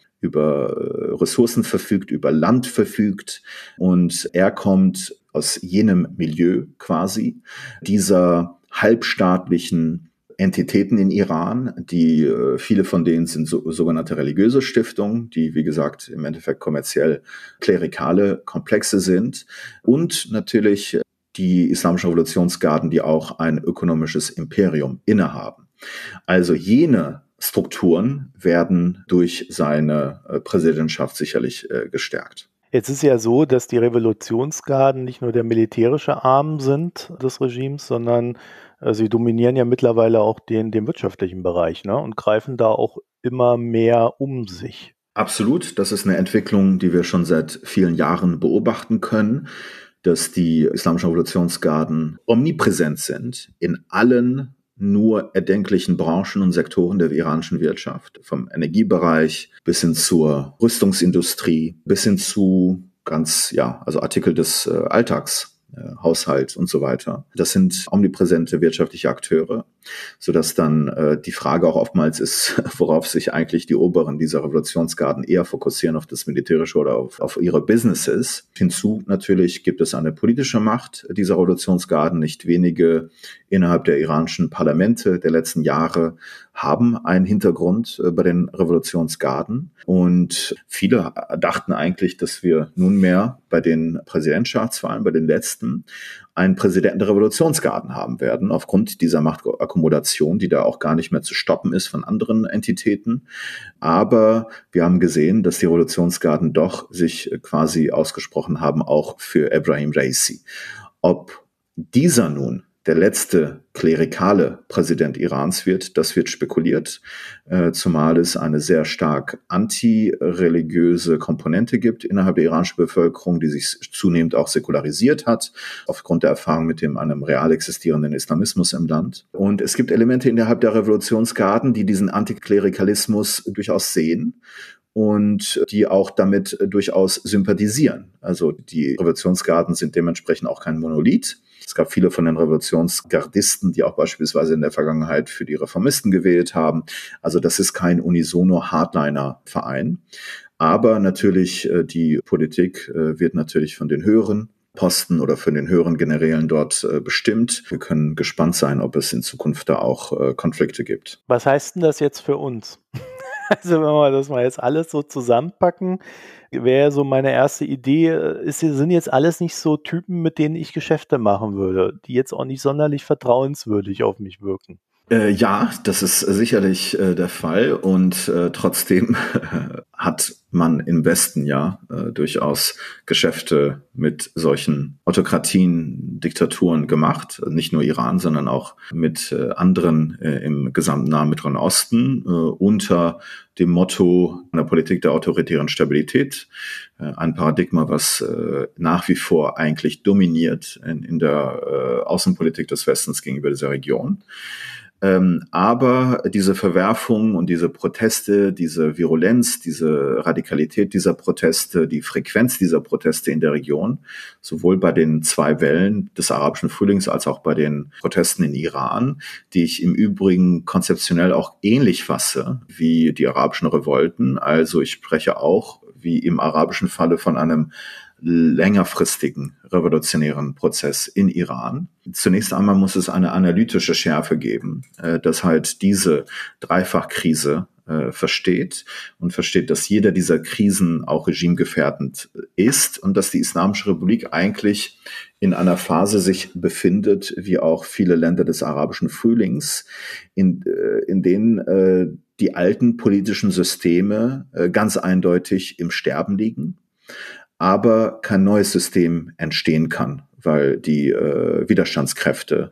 S2: über Ressourcen verfügt, über Land verfügt. Und er kommt aus jenem Milieu quasi, dieser halbstaatlichen Entitäten in Iran, die äh, viele von denen sind so, sogenannte religiöse Stiftungen, die wie gesagt im Endeffekt kommerziell klerikale Komplexe sind und natürlich die islamischen Revolutionsgarden, die auch ein ökonomisches Imperium innehaben. Also jene Strukturen werden durch seine äh, Präsidentschaft sicherlich äh, gestärkt.
S1: Jetzt ist ja so, dass die Revolutionsgarden nicht nur der militärische Arm sind des Regimes, sondern äh, sie dominieren ja mittlerweile auch den, den wirtschaftlichen Bereich, ne, und greifen da auch immer mehr um sich.
S2: Absolut, das ist eine Entwicklung, die wir schon seit vielen Jahren beobachten können, dass die islamischen Revolutionsgarden omnipräsent sind in allen nur erdenklichen Branchen und Sektoren der iranischen Wirtschaft, vom Energiebereich bis hin zur Rüstungsindustrie, bis hin zu ganz, ja, also Artikel des äh, Alltags. Haushalt und so weiter. Das sind omnipräsente wirtschaftliche Akteure, sodass dann äh, die Frage auch oftmals ist, worauf sich eigentlich die Oberen dieser Revolutionsgarden eher fokussieren, auf das Militärische oder auf, auf ihre Businesses. Hinzu natürlich gibt es eine politische Macht dieser Revolutionsgarden. Nicht wenige innerhalb der iranischen Parlamente der letzten Jahre haben einen Hintergrund äh, bei den Revolutionsgarden. Und viele dachten eigentlich, dass wir nunmehr bei den Präsidentschaftswahlen, bei den letzten, einen Präsidenten der Revolutionsgarden haben werden, aufgrund dieser Machtakkumulation, die da auch gar nicht mehr zu stoppen ist von anderen Entitäten. Aber wir haben gesehen, dass die Revolutionsgarden doch sich quasi ausgesprochen haben, auch für Ebrahim Raisi. Ob dieser nun der letzte klerikale Präsident Irans wird, das wird spekuliert, äh, zumal es eine sehr stark antireligiöse Komponente gibt innerhalb der iranischen Bevölkerung, die sich zunehmend auch säkularisiert hat, aufgrund der Erfahrung mit dem einem real existierenden Islamismus im Land. Und es gibt Elemente innerhalb der Revolutionsgarden, die diesen Antiklerikalismus durchaus sehen und die auch damit durchaus sympathisieren. Also die Revolutionsgarden sind dementsprechend auch kein Monolith. Es gab viele von den Revolutionsgardisten, die auch beispielsweise in der Vergangenheit für die Reformisten gewählt haben. Also das ist kein Unisono-Hardliner-Verein. Aber natürlich, die Politik wird natürlich von den höheren Posten oder von den höheren Generälen dort bestimmt. Wir können gespannt sein, ob es in Zukunft da auch Konflikte gibt.
S1: Was heißt denn das jetzt für uns? Also wenn wir das mal jetzt alles so zusammenpacken, wäre so meine erste Idee, ist, sind jetzt alles nicht so Typen, mit denen ich Geschäfte machen würde, die jetzt auch nicht sonderlich vertrauenswürdig auf mich wirken.
S2: Äh, ja, das ist sicherlich äh, der Fall und äh, trotzdem hat man im Westen ja äh, durchaus Geschäfte mit solchen Autokratien, Diktaturen gemacht. Nicht nur Iran, sondern auch mit äh, anderen äh, im gesamten Nahen Mittleren Osten äh, unter dem Motto einer Politik der autoritären Stabilität. Äh, ein Paradigma, was äh, nach wie vor eigentlich dominiert in, in der äh, Außenpolitik des Westens gegenüber dieser Region. Ähm, aber diese Verwerfung und diese Proteste, diese Virulenz, diese Radikalität dieser Proteste, die Frequenz dieser Proteste in der Region, sowohl bei den zwei Wellen des arabischen Frühlings als auch bei den Protesten in Iran, die ich im Übrigen konzeptionell auch ähnlich fasse wie die arabischen Revolten. Also ich spreche auch, wie im arabischen Falle, von einem längerfristigen revolutionären Prozess in Iran. Zunächst einmal muss es eine analytische Schärfe geben, äh, dass halt diese Dreifachkrise äh, versteht und versteht, dass jeder dieser Krisen auch regimegefährdend ist und dass die Islamische Republik eigentlich in einer Phase sich befindet, wie auch viele Länder des arabischen Frühlings, in, äh, in denen äh, die alten politischen Systeme äh, ganz eindeutig im Sterben liegen, aber kein neues System entstehen kann, weil die äh, Widerstandskräfte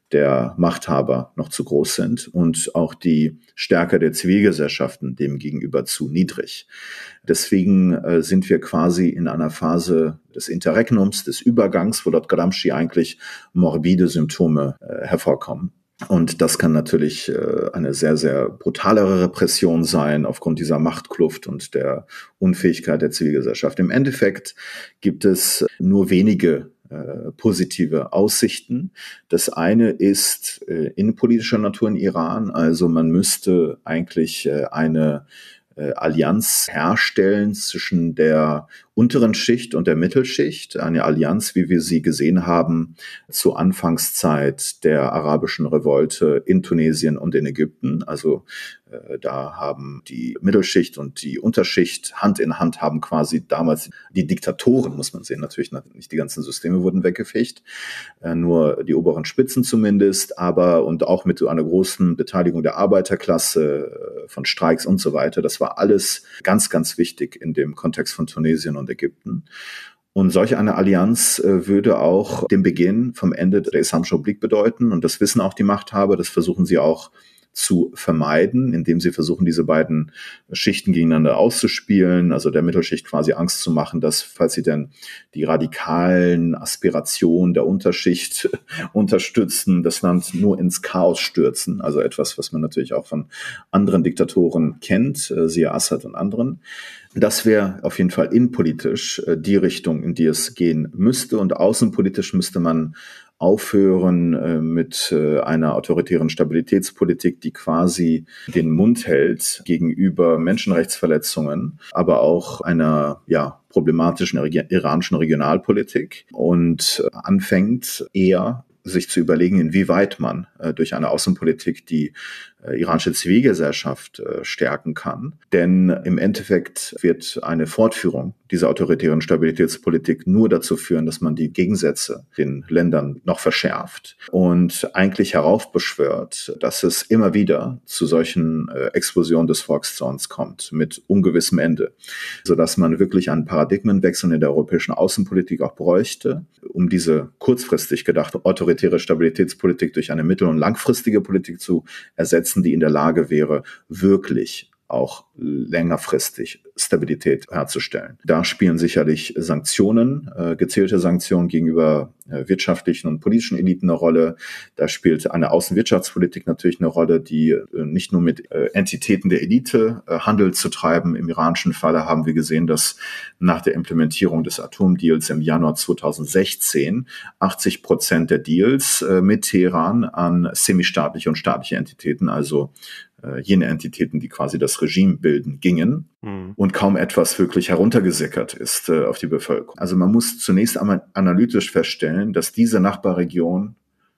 S2: der Machthaber noch zu groß sind und auch die Stärke der Zivilgesellschaften dem gegenüber zu niedrig. Deswegen äh, sind wir quasi in einer Phase des Interregnums, des Übergangs, wo laut Gramsci eigentlich morbide Symptome äh, hervorkommen. Und das kann natürlich äh, eine sehr, sehr brutalere Repression sein aufgrund dieser Machtkluft und der Unfähigkeit der Zivilgesellschaft. Im Endeffekt gibt es nur wenige äh, positive Aussichten. Das eine ist äh, innenpolitischer Natur in Iran. Also man müsste eigentlich äh, eine äh, Allianz herstellen zwischen der unteren Schicht und der Mittelschicht, eine Allianz, wie wir sie gesehen haben zur Anfangszeit der arabischen Revolte in Tunesien und in Ägypten. Also äh, da haben die Mittelschicht und die Unterschicht Hand in Hand haben quasi damals die Diktatoren, muss man sehen, natürlich nicht die ganzen Systeme wurden weggefegt, äh, nur die oberen Spitzen zumindest, aber und auch mit so einer großen Beteiligung der Arbeiterklasse, äh, von Streiks und so weiter. Das war alles ganz, ganz wichtig in dem Kontext von Tunesien und Ägypten. Und solch eine Allianz äh, würde auch den Beginn vom Ende der Islamischen Republik bedeuten. Und das wissen auch die Machthaber, das versuchen sie auch zu vermeiden, indem sie versuchen, diese beiden Schichten gegeneinander auszuspielen, also der Mittelschicht quasi Angst zu machen, dass, falls sie denn die radikalen Aspirationen der Unterschicht unterstützen, das Land nur ins Chaos stürzen, also etwas, was man natürlich auch von anderen Diktatoren kennt, siehe Assad und anderen. Das wäre auf jeden Fall innenpolitisch die Richtung, in die es gehen müsste, und außenpolitisch müsste man aufhören äh, mit äh, einer autoritären Stabilitätspolitik, die quasi den Mund hält gegenüber Menschenrechtsverletzungen, aber auch einer ja problematischen regi- iranischen Regionalpolitik und äh, anfängt eher sich zu überlegen, inwieweit man äh, durch eine Außenpolitik die äh, iranische Zivilgesellschaft äh, stärken kann. Denn im Endeffekt wird eine Fortführung dieser autoritären Stabilitätspolitik nur dazu führen, dass man die Gegensätze den Ländern noch verschärft und eigentlich heraufbeschwört, dass es immer wieder zu solchen äh, Explosionen des Volkszorns kommt, mit ungewissem Ende, sodass man wirklich einen Paradigmenwechsel in der europäischen Außenpolitik auch bräuchte, um diese kurzfristig gedachte autoritäre Stabilitätspolitik durch eine mittel- und langfristige Politik zu ersetzen, die in der Lage wäre, wirklich auch längerfristig Stabilität herzustellen. Da spielen sicherlich Sanktionen, äh, gezielte Sanktionen gegenüber äh, wirtschaftlichen und politischen Eliten eine Rolle. Da spielt eine Außenwirtschaftspolitik natürlich eine Rolle, die äh, nicht nur mit äh, Entitäten der Elite äh, Handel zu treiben. Im iranischen Falle haben wir gesehen, dass nach der Implementierung des Atomdeals im Januar zweitausendsechzehn achtzig Prozent der Deals äh, mit Teheran an semistaatliche und staatliche Entitäten, also jene Entitäten, die quasi das Regime bilden, gingen mhm. und kaum etwas wirklich heruntergesickert ist äh, auf die Bevölkerung. Also man muss zunächst einmal analytisch feststellen, dass diese Nachbarregion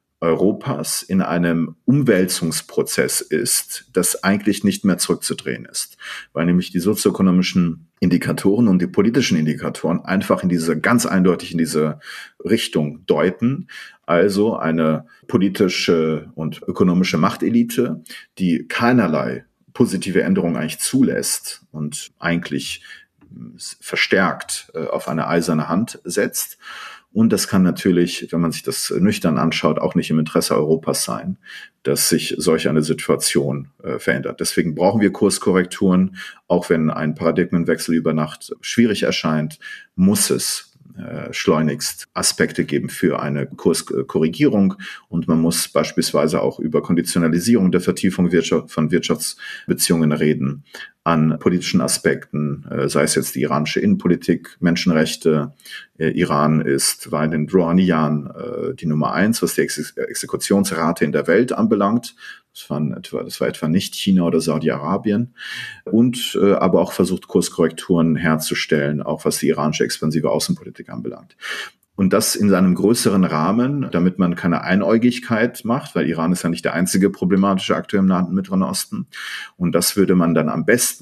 S2: Europas in einem Umwälzungsprozess ist, das eigentlich nicht mehr zurückzudrehen ist, weil nämlich die sozioökonomischen Indikatoren und die politischen Indikatoren einfach in diese, ganz eindeutig in diese Richtung deuten. Also eine politische und ökonomische Machtelite, die keinerlei positive Änderungen eigentlich zulässt und eigentlich verstärkt äh, auf eine eiserne Hand setzt. Und das kann natürlich, wenn man sich das nüchtern anschaut, auch nicht im Interesse Europas sein, dass sich solch eine Situation äh, verändert. Deswegen brauchen wir Kurskorrekturen. Auch wenn ein Paradigmenwechsel über Nacht schwierig erscheint, muss es äh, schleunigst Aspekte geben für eine Kurskorrigierung. Und man muss beispielsweise auch über Konditionalisierung der Vertiefung Wirtschaft, von Wirtschaftsbeziehungen reden, an politischen Aspekten, sei es jetzt die iranische Innenpolitik, Menschenrechte. Iran ist, war in den Rouhani-Jahren äh, die Nummer eins, was die Ex- Exekutionsrate in der Welt anbelangt. Das, waren etwa, das war etwa nicht China oder Saudi-Arabien. Und äh, aber auch versucht, Kurskorrekturen herzustellen, auch was die iranische expansive Außenpolitik anbelangt. Und das in seinem größeren Rahmen, damit man keine Einäugigkeit macht, weil Iran ist ja nicht der einzige problematische Akteur im Nahen und Mittleren Osten. Und das würde man dann am besten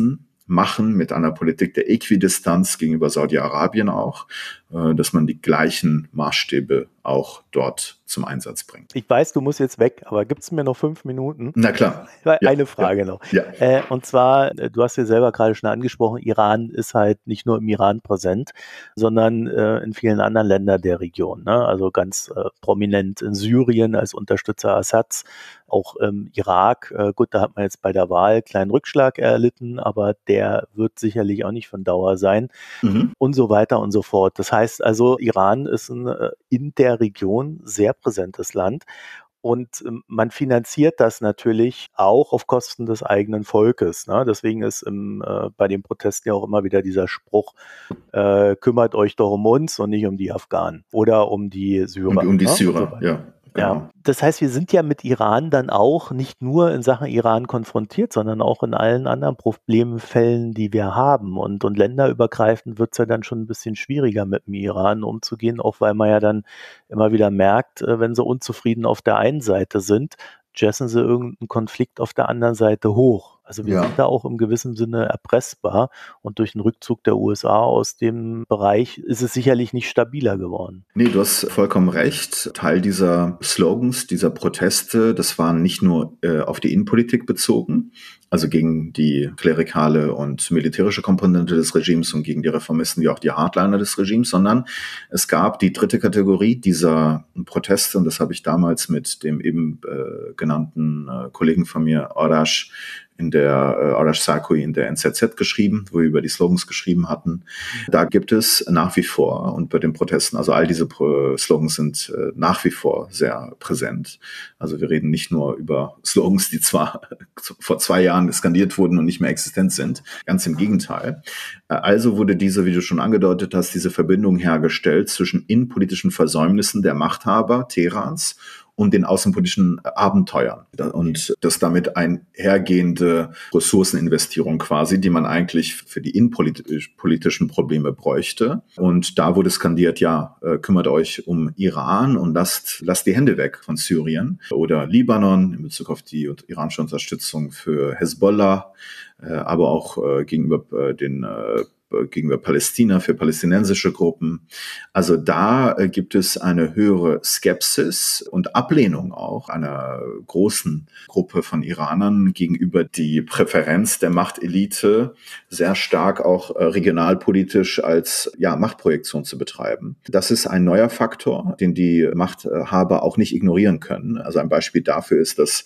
S2: machen mit einer Politik der Äquidistanz gegenüber Saudi-Arabien auch, äh, dass man die gleichen Maßstäbe auch dort zum Einsatz bringt.
S1: Ich weiß, du musst jetzt weg, aber gibt es mir noch fünf Minuten?
S2: Na klar.
S1: Eine
S2: Ja,
S1: Frage
S2: ja,
S1: noch.
S2: Ja.
S1: Äh, und zwar, du hast ja selber gerade schon angesprochen, Iran ist halt nicht nur im Iran präsent, sondern äh, in vielen anderen Ländern der Region. Ne? Also ganz äh, prominent in Syrien als Unterstützer Assads, auch im Irak. Äh, gut, da hat man jetzt bei der Wahl einen kleinen Rückschlag erlitten, aber der wird sicherlich auch nicht von Dauer sein. Mhm. Und so weiter und so fort. Das heißt also, Iran ist ein äh, in der Region sehr präsentes Land. Und ähm, man finanziert das natürlich auch auf Kosten des eigenen Volkes. Ne? Deswegen ist im, äh, bei den Protesten ja auch immer wieder dieser Spruch, äh, kümmert euch doch um uns und nicht um die Afghanen oder um die Syrer.
S2: Um, um die
S1: ne?
S2: Syrer,
S1: so
S2: ja. Genau.
S1: Ja, das heißt, wir sind ja mit Iran dann auch nicht nur in Sachen Iran konfrontiert, sondern auch in allen anderen Problemfällen, die wir haben. Und, und länderübergreifend wird es ja dann schon ein bisschen schwieriger, mit dem Iran umzugehen, auch weil man ja dann immer wieder merkt, wenn sie unzufrieden auf der einen Seite sind, jessen sie irgendeinen Konflikt auf der anderen Seite hoch. Also wir
S2: Ja.
S1: sind da auch im gewissen Sinne erpressbar und durch den Rückzug der U S A aus dem Bereich ist es sicherlich nicht stabiler geworden.
S2: Nee, du hast vollkommen recht. Teil dieser Slogans, dieser Proteste, das waren nicht nur äh, auf die Innenpolitik bezogen, also gegen die klerikale und militärische Komponente des Regimes und gegen die Reformisten wie auch die Hardliner des Regimes, sondern es gab die dritte Kategorie dieser Proteste, und das habe ich damals mit dem eben äh, genannten äh, Kollegen von mir, Arash, in der äh, Arash Sarkoui in der N Z Z geschrieben, wo wir über die Slogans geschrieben hatten. Da gibt es nach wie vor, und bei den Protesten, also all diese Pro- Slogans sind äh, nach wie vor sehr präsent. Also wir reden nicht nur über Slogans, die zwar vor zwei Jahren skandiert wurden und nicht mehr existent sind, ganz im Gegenteil. Äh, also wurde diese, wie du schon angedeutet hast, diese Verbindung hergestellt zwischen innenpolitischen Versäumnissen der Machthaber Teherans und den außenpolitischen Abenteuern und das damit einhergehende Ressourceninvestierung quasi, die man eigentlich für die innenpolitischen Probleme bräuchte. Und da wurde skandiert, ja, kümmert euch um Iran und lasst, lasst die Hände weg von Syrien oder Libanon in Bezug auf die iranische Unterstützung für Hezbollah, aber auch gegenüber den gegenüber Palästina, für palästinensische Gruppen. Also da äh, gibt es eine höhere Skepsis und Ablehnung auch einer großen Gruppe von Iranern gegenüber die Präferenz der Machtelite sehr stark auch äh, regionalpolitisch als ja, Machtprojektion zu betreiben. Das ist ein neuer Faktor, den die Machthaber auch nicht ignorieren können. Also ein Beispiel dafür ist, dass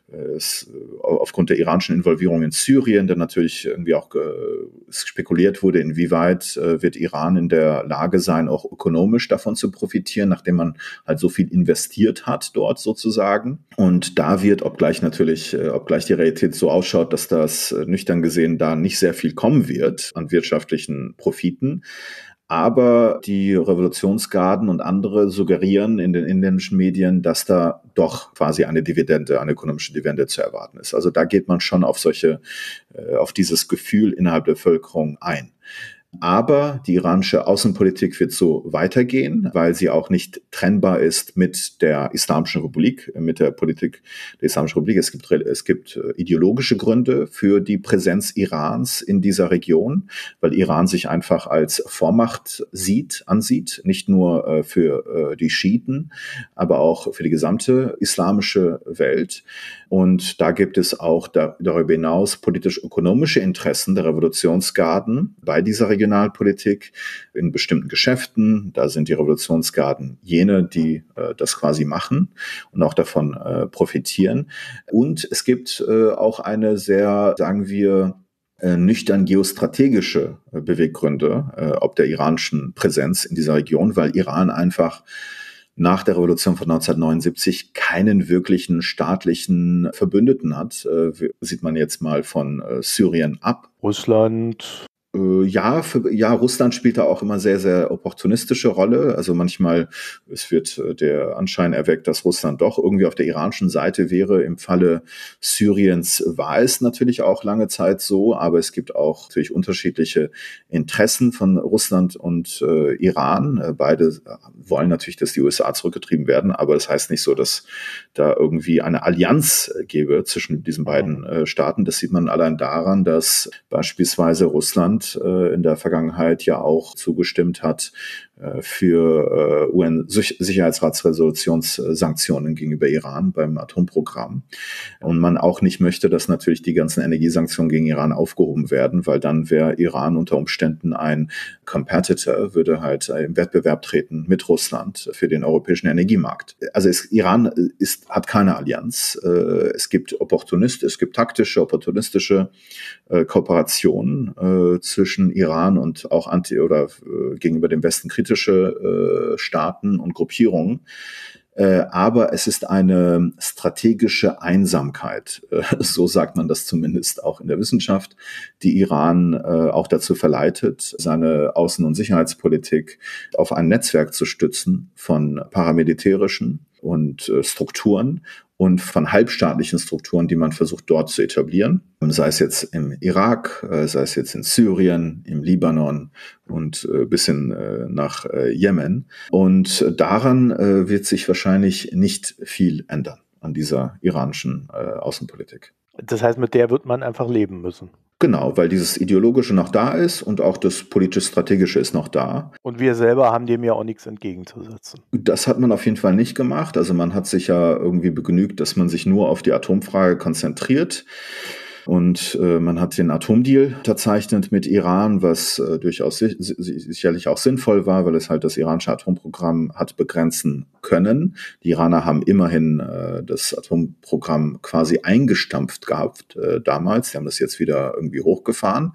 S2: es aufgrund der iranischen Involvierung in Syrien, dann natürlich irgendwie auch äh, spekuliert wurde, inwieweit äh, wird Iran in der Lage sein, auch ökonomisch davon zu profitieren, nachdem man halt so viel investiert hat dort sozusagen. Und da wird, obgleich natürlich, äh, obgleich die Realität so ausschaut, dass das äh, nüchtern gesehen da nicht sehr viel kommen wird an wirtschaftlichen Profiten, aber die Revolutionsgarden und andere suggerieren in den inländischen Medien, dass da doch quasi eine Dividende, eine ökonomische Dividende zu erwarten ist. Also da geht man schon auf solche, auf dieses Gefühl innerhalb der Bevölkerung ein. Aber die iranische Außenpolitik wird so weitergehen, weil sie auch nicht trennbar ist mit der Islamischen Republik, mit der Politik der Islamischen Republik. Es gibt, es gibt ideologische Gründe für die Präsenz Irans in dieser Region, weil Iran sich einfach als Vormacht sieht, ansieht, nicht nur für die Schiiten, aber auch für die gesamte islamische Welt. Und da gibt es auch darüber hinaus politisch-ökonomische Interessen der Revolutionsgarden bei dieser Regionalpolitik in bestimmten Geschäften. Da sind die Revolutionsgarden jene, die äh, das quasi machen und auch davon äh, profitieren. Und es gibt äh, auch eine sehr, sagen wir, äh, nüchtern geostrategische äh, Beweggründe äh, ob der iranischen Präsenz in dieser Region, weil Iran einfach nach der Revolution von neunzehnhundertneunundsiebzig keinen wirklichen staatlichen Verbündeten hat. Äh, sieht man jetzt mal von äh, Syrien ab.
S1: Russland.
S2: Ja, für, ja, Russland spielt da auch immer sehr, sehr opportunistische Rolle. Also manchmal, es wird der Anschein erweckt, dass Russland doch irgendwie auf der iranischen Seite wäre. Im Falle Syriens war es natürlich auch lange Zeit so, aber es gibt auch natürlich unterschiedliche Interessen von Russland und äh, Iran. Beide wollen natürlich, dass die U S A zurückgetrieben werden, aber das heißt nicht so, dass da irgendwie eine Allianz gäbe zwischen diesen beiden äh, Staaten. Das sieht man allein daran, dass beispielsweise Russland in der Vergangenheit ja auch zugestimmt hat für U N-Sicherheitsratsresolutionssanktionen gegenüber Iran beim Atomprogramm. Und man auch nicht möchte, dass natürlich die ganzen Energiesanktionen gegen Iran aufgehoben werden, weil dann wäre Iran unter Umständen ein Competitor, würde halt im Wettbewerb treten mit Russland für den europäischen Energiemarkt. Also es, Iran ist, hat keine Allianz. Es gibt Opportunist, es gibt taktische, opportunistische Kooperationen zwischen Iran und auch anti- oder gegenüber dem Westen kritische äh, Staaten und Gruppierungen. Äh, aber es ist eine strategische Einsamkeit, äh, so sagt man das zumindest auch in der Wissenschaft, die Iran äh, auch dazu verleitet, seine Außen- und Sicherheitspolitik auf ein Netzwerk zu stützen von paramilitärischen und äh, Strukturen und von halbstaatlichen Strukturen, die man versucht dort zu etablieren, sei es jetzt im Irak, äh, sei es jetzt in Syrien, im Libanon und äh, bis hin äh, nach äh, Jemen. Und daran äh, wird sich wahrscheinlich nicht viel ändern an dieser iranischen äh, Außenpolitik.
S1: Das heißt, mit der wird man einfach leben müssen.
S2: Genau, weil dieses Ideologische noch da ist und auch das politisch-strategische ist noch da.
S1: Und wir selber haben dem ja auch nichts entgegenzusetzen.
S2: Das hat man auf jeden Fall nicht gemacht. Also man hat sich ja irgendwie begnügt, dass man sich nur auf die Atomfrage konzentriert. Und äh, man hat den Atomdeal unterzeichnet mit Iran, was äh, durchaus si- sicherlich auch sinnvoll war, weil es halt das iranische Atomprogramm hat begrenzen können. Die Iraner haben immerhin äh, das Atomprogramm quasi eingestampft gehabt äh, damals. Sie haben das jetzt wieder irgendwie hochgefahren.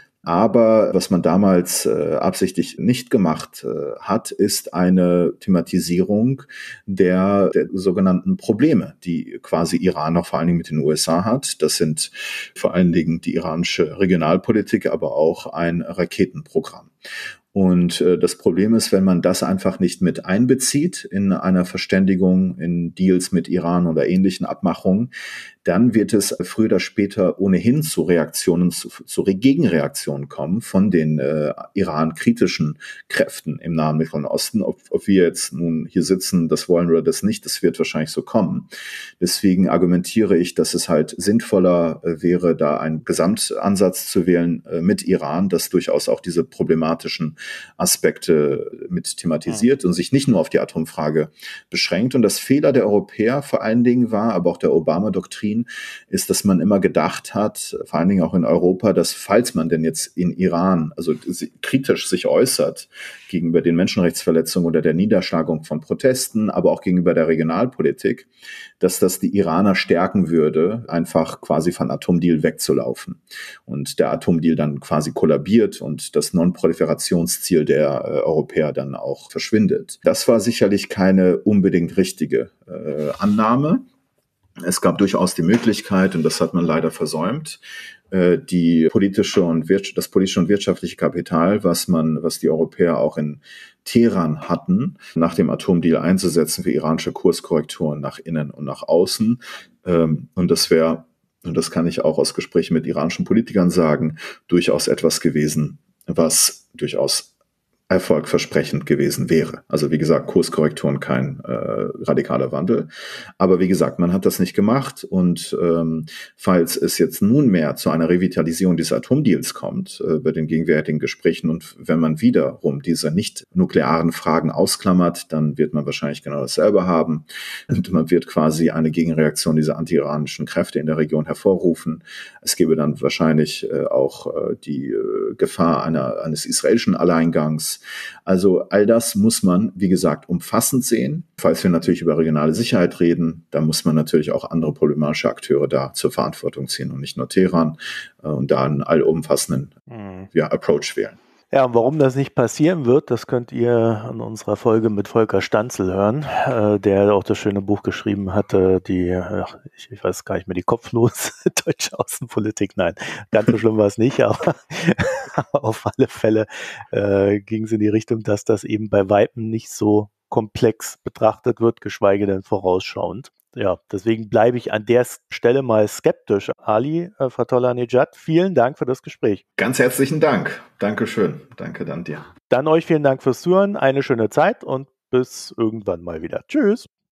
S2: Aber was man damals äh, absichtlich nicht gemacht äh, hat, ist eine Thematisierung der, der sogenannten Probleme, die quasi Iran noch vor allen Dingen mit den U S A hat. Das sind vor allen Dingen die iranische Regionalpolitik, aber auch ein Raketenprogramm. Und äh, das Problem ist, wenn man das einfach nicht mit einbezieht in einer Verständigung, in Deals mit Iran oder ähnlichen Abmachungen, dann wird es früher oder später ohnehin zu Reaktionen, zu, zu Gegenreaktionen kommen von den äh, Iran-kritischen Kräften im Nahen Mittleren Osten. Ob, ob wir jetzt nun hier sitzen, das wollen oder das nicht, das wird wahrscheinlich so kommen. Deswegen argumentiere ich, dass es halt sinnvoller äh, wäre, da einen Gesamtansatz zu wählen äh, mit Iran, das durchaus auch diese problematischen Aspekte mit thematisiert und sich nicht nur auf die Atomfrage beschränkt. Und das Fehler der Europäer vor allen Dingen war, aber auch der Obama-Doktrin, ist, dass man immer gedacht hat, vor allen Dingen auch in Europa, dass falls man denn jetzt in Iran also kritisch sich äußert gegenüber den Menschenrechtsverletzungen oder der Niederschlagung von Protesten, aber auch gegenüber der Regionalpolitik, dass das die Iraner stärken würde, einfach quasi von Atomdeal wegzulaufen. Und der Atomdeal dann quasi kollabiert und das Non-Proliferationsziel der äh, Europäer dann auch verschwindet. Das war sicherlich keine unbedingt richtige äh, Annahme. Es gab durchaus die Möglichkeit, und das hat man leider versäumt, die politische und das politische und wirtschaftliche Kapital, was man, was die Europäer auch in Teheran hatten, nach dem Atomdeal einzusetzen für iranische Kurskorrekturen nach innen und nach außen. Und das wäre, und das kann ich auch aus Gesprächen mit iranischen Politikern sagen, durchaus etwas gewesen, was durchaus erfolgversprechend gewesen wäre. Also wie gesagt, Kurskorrekturen, kein äh, radikaler Wandel. Aber wie gesagt, man hat das nicht gemacht und ähm, falls es jetzt nunmehr zu einer Revitalisierung des Atomdeals kommt, äh, bei den gegenwärtigen Gesprächen und wenn man wiederum diese nicht-nuklearen Fragen ausklammert, dann wird man wahrscheinlich genau dasselbe haben und man wird quasi eine Gegenreaktion dieser anti-iranischen Kräfte in der Region hervorrufen. Es gäbe dann wahrscheinlich äh, auch äh, die äh, Gefahr einer, eines israelischen Alleingangs. Also all das muss man, wie gesagt, umfassend sehen. Falls wir natürlich über regionale Sicherheit reden, da muss man natürlich auch andere problematische Akteure da zur Verantwortung ziehen und nicht nur Teheran äh, und da einen allumfassenden mhm. ja, Approach wählen.
S1: Ja, und warum das nicht passieren wird, das könnt ihr an unserer Folge mit Volker Stanzel hören, äh, der auch das schöne Buch geschrieben hatte, die, ach, ich, ich weiß gar nicht mehr, die kopflose deutsche Außenpolitik. Nein, ganz so schlimm war es nicht, aber, aber auf alle Fälle äh, ging es in die Richtung, dass das eben bei Weitem nicht so komplex betrachtet wird, geschweige denn vorausschauend. Ja, deswegen bleibe ich an der Stelle mal skeptisch. Ali äh, Fatollah Nejad, vielen Dank für das Gespräch.
S2: Ganz herzlichen Dank. Dankeschön. Danke dann dir.
S1: Dann euch vielen Dank fürs Zuhören, eine schöne Zeit und bis irgendwann mal wieder. Tschüss.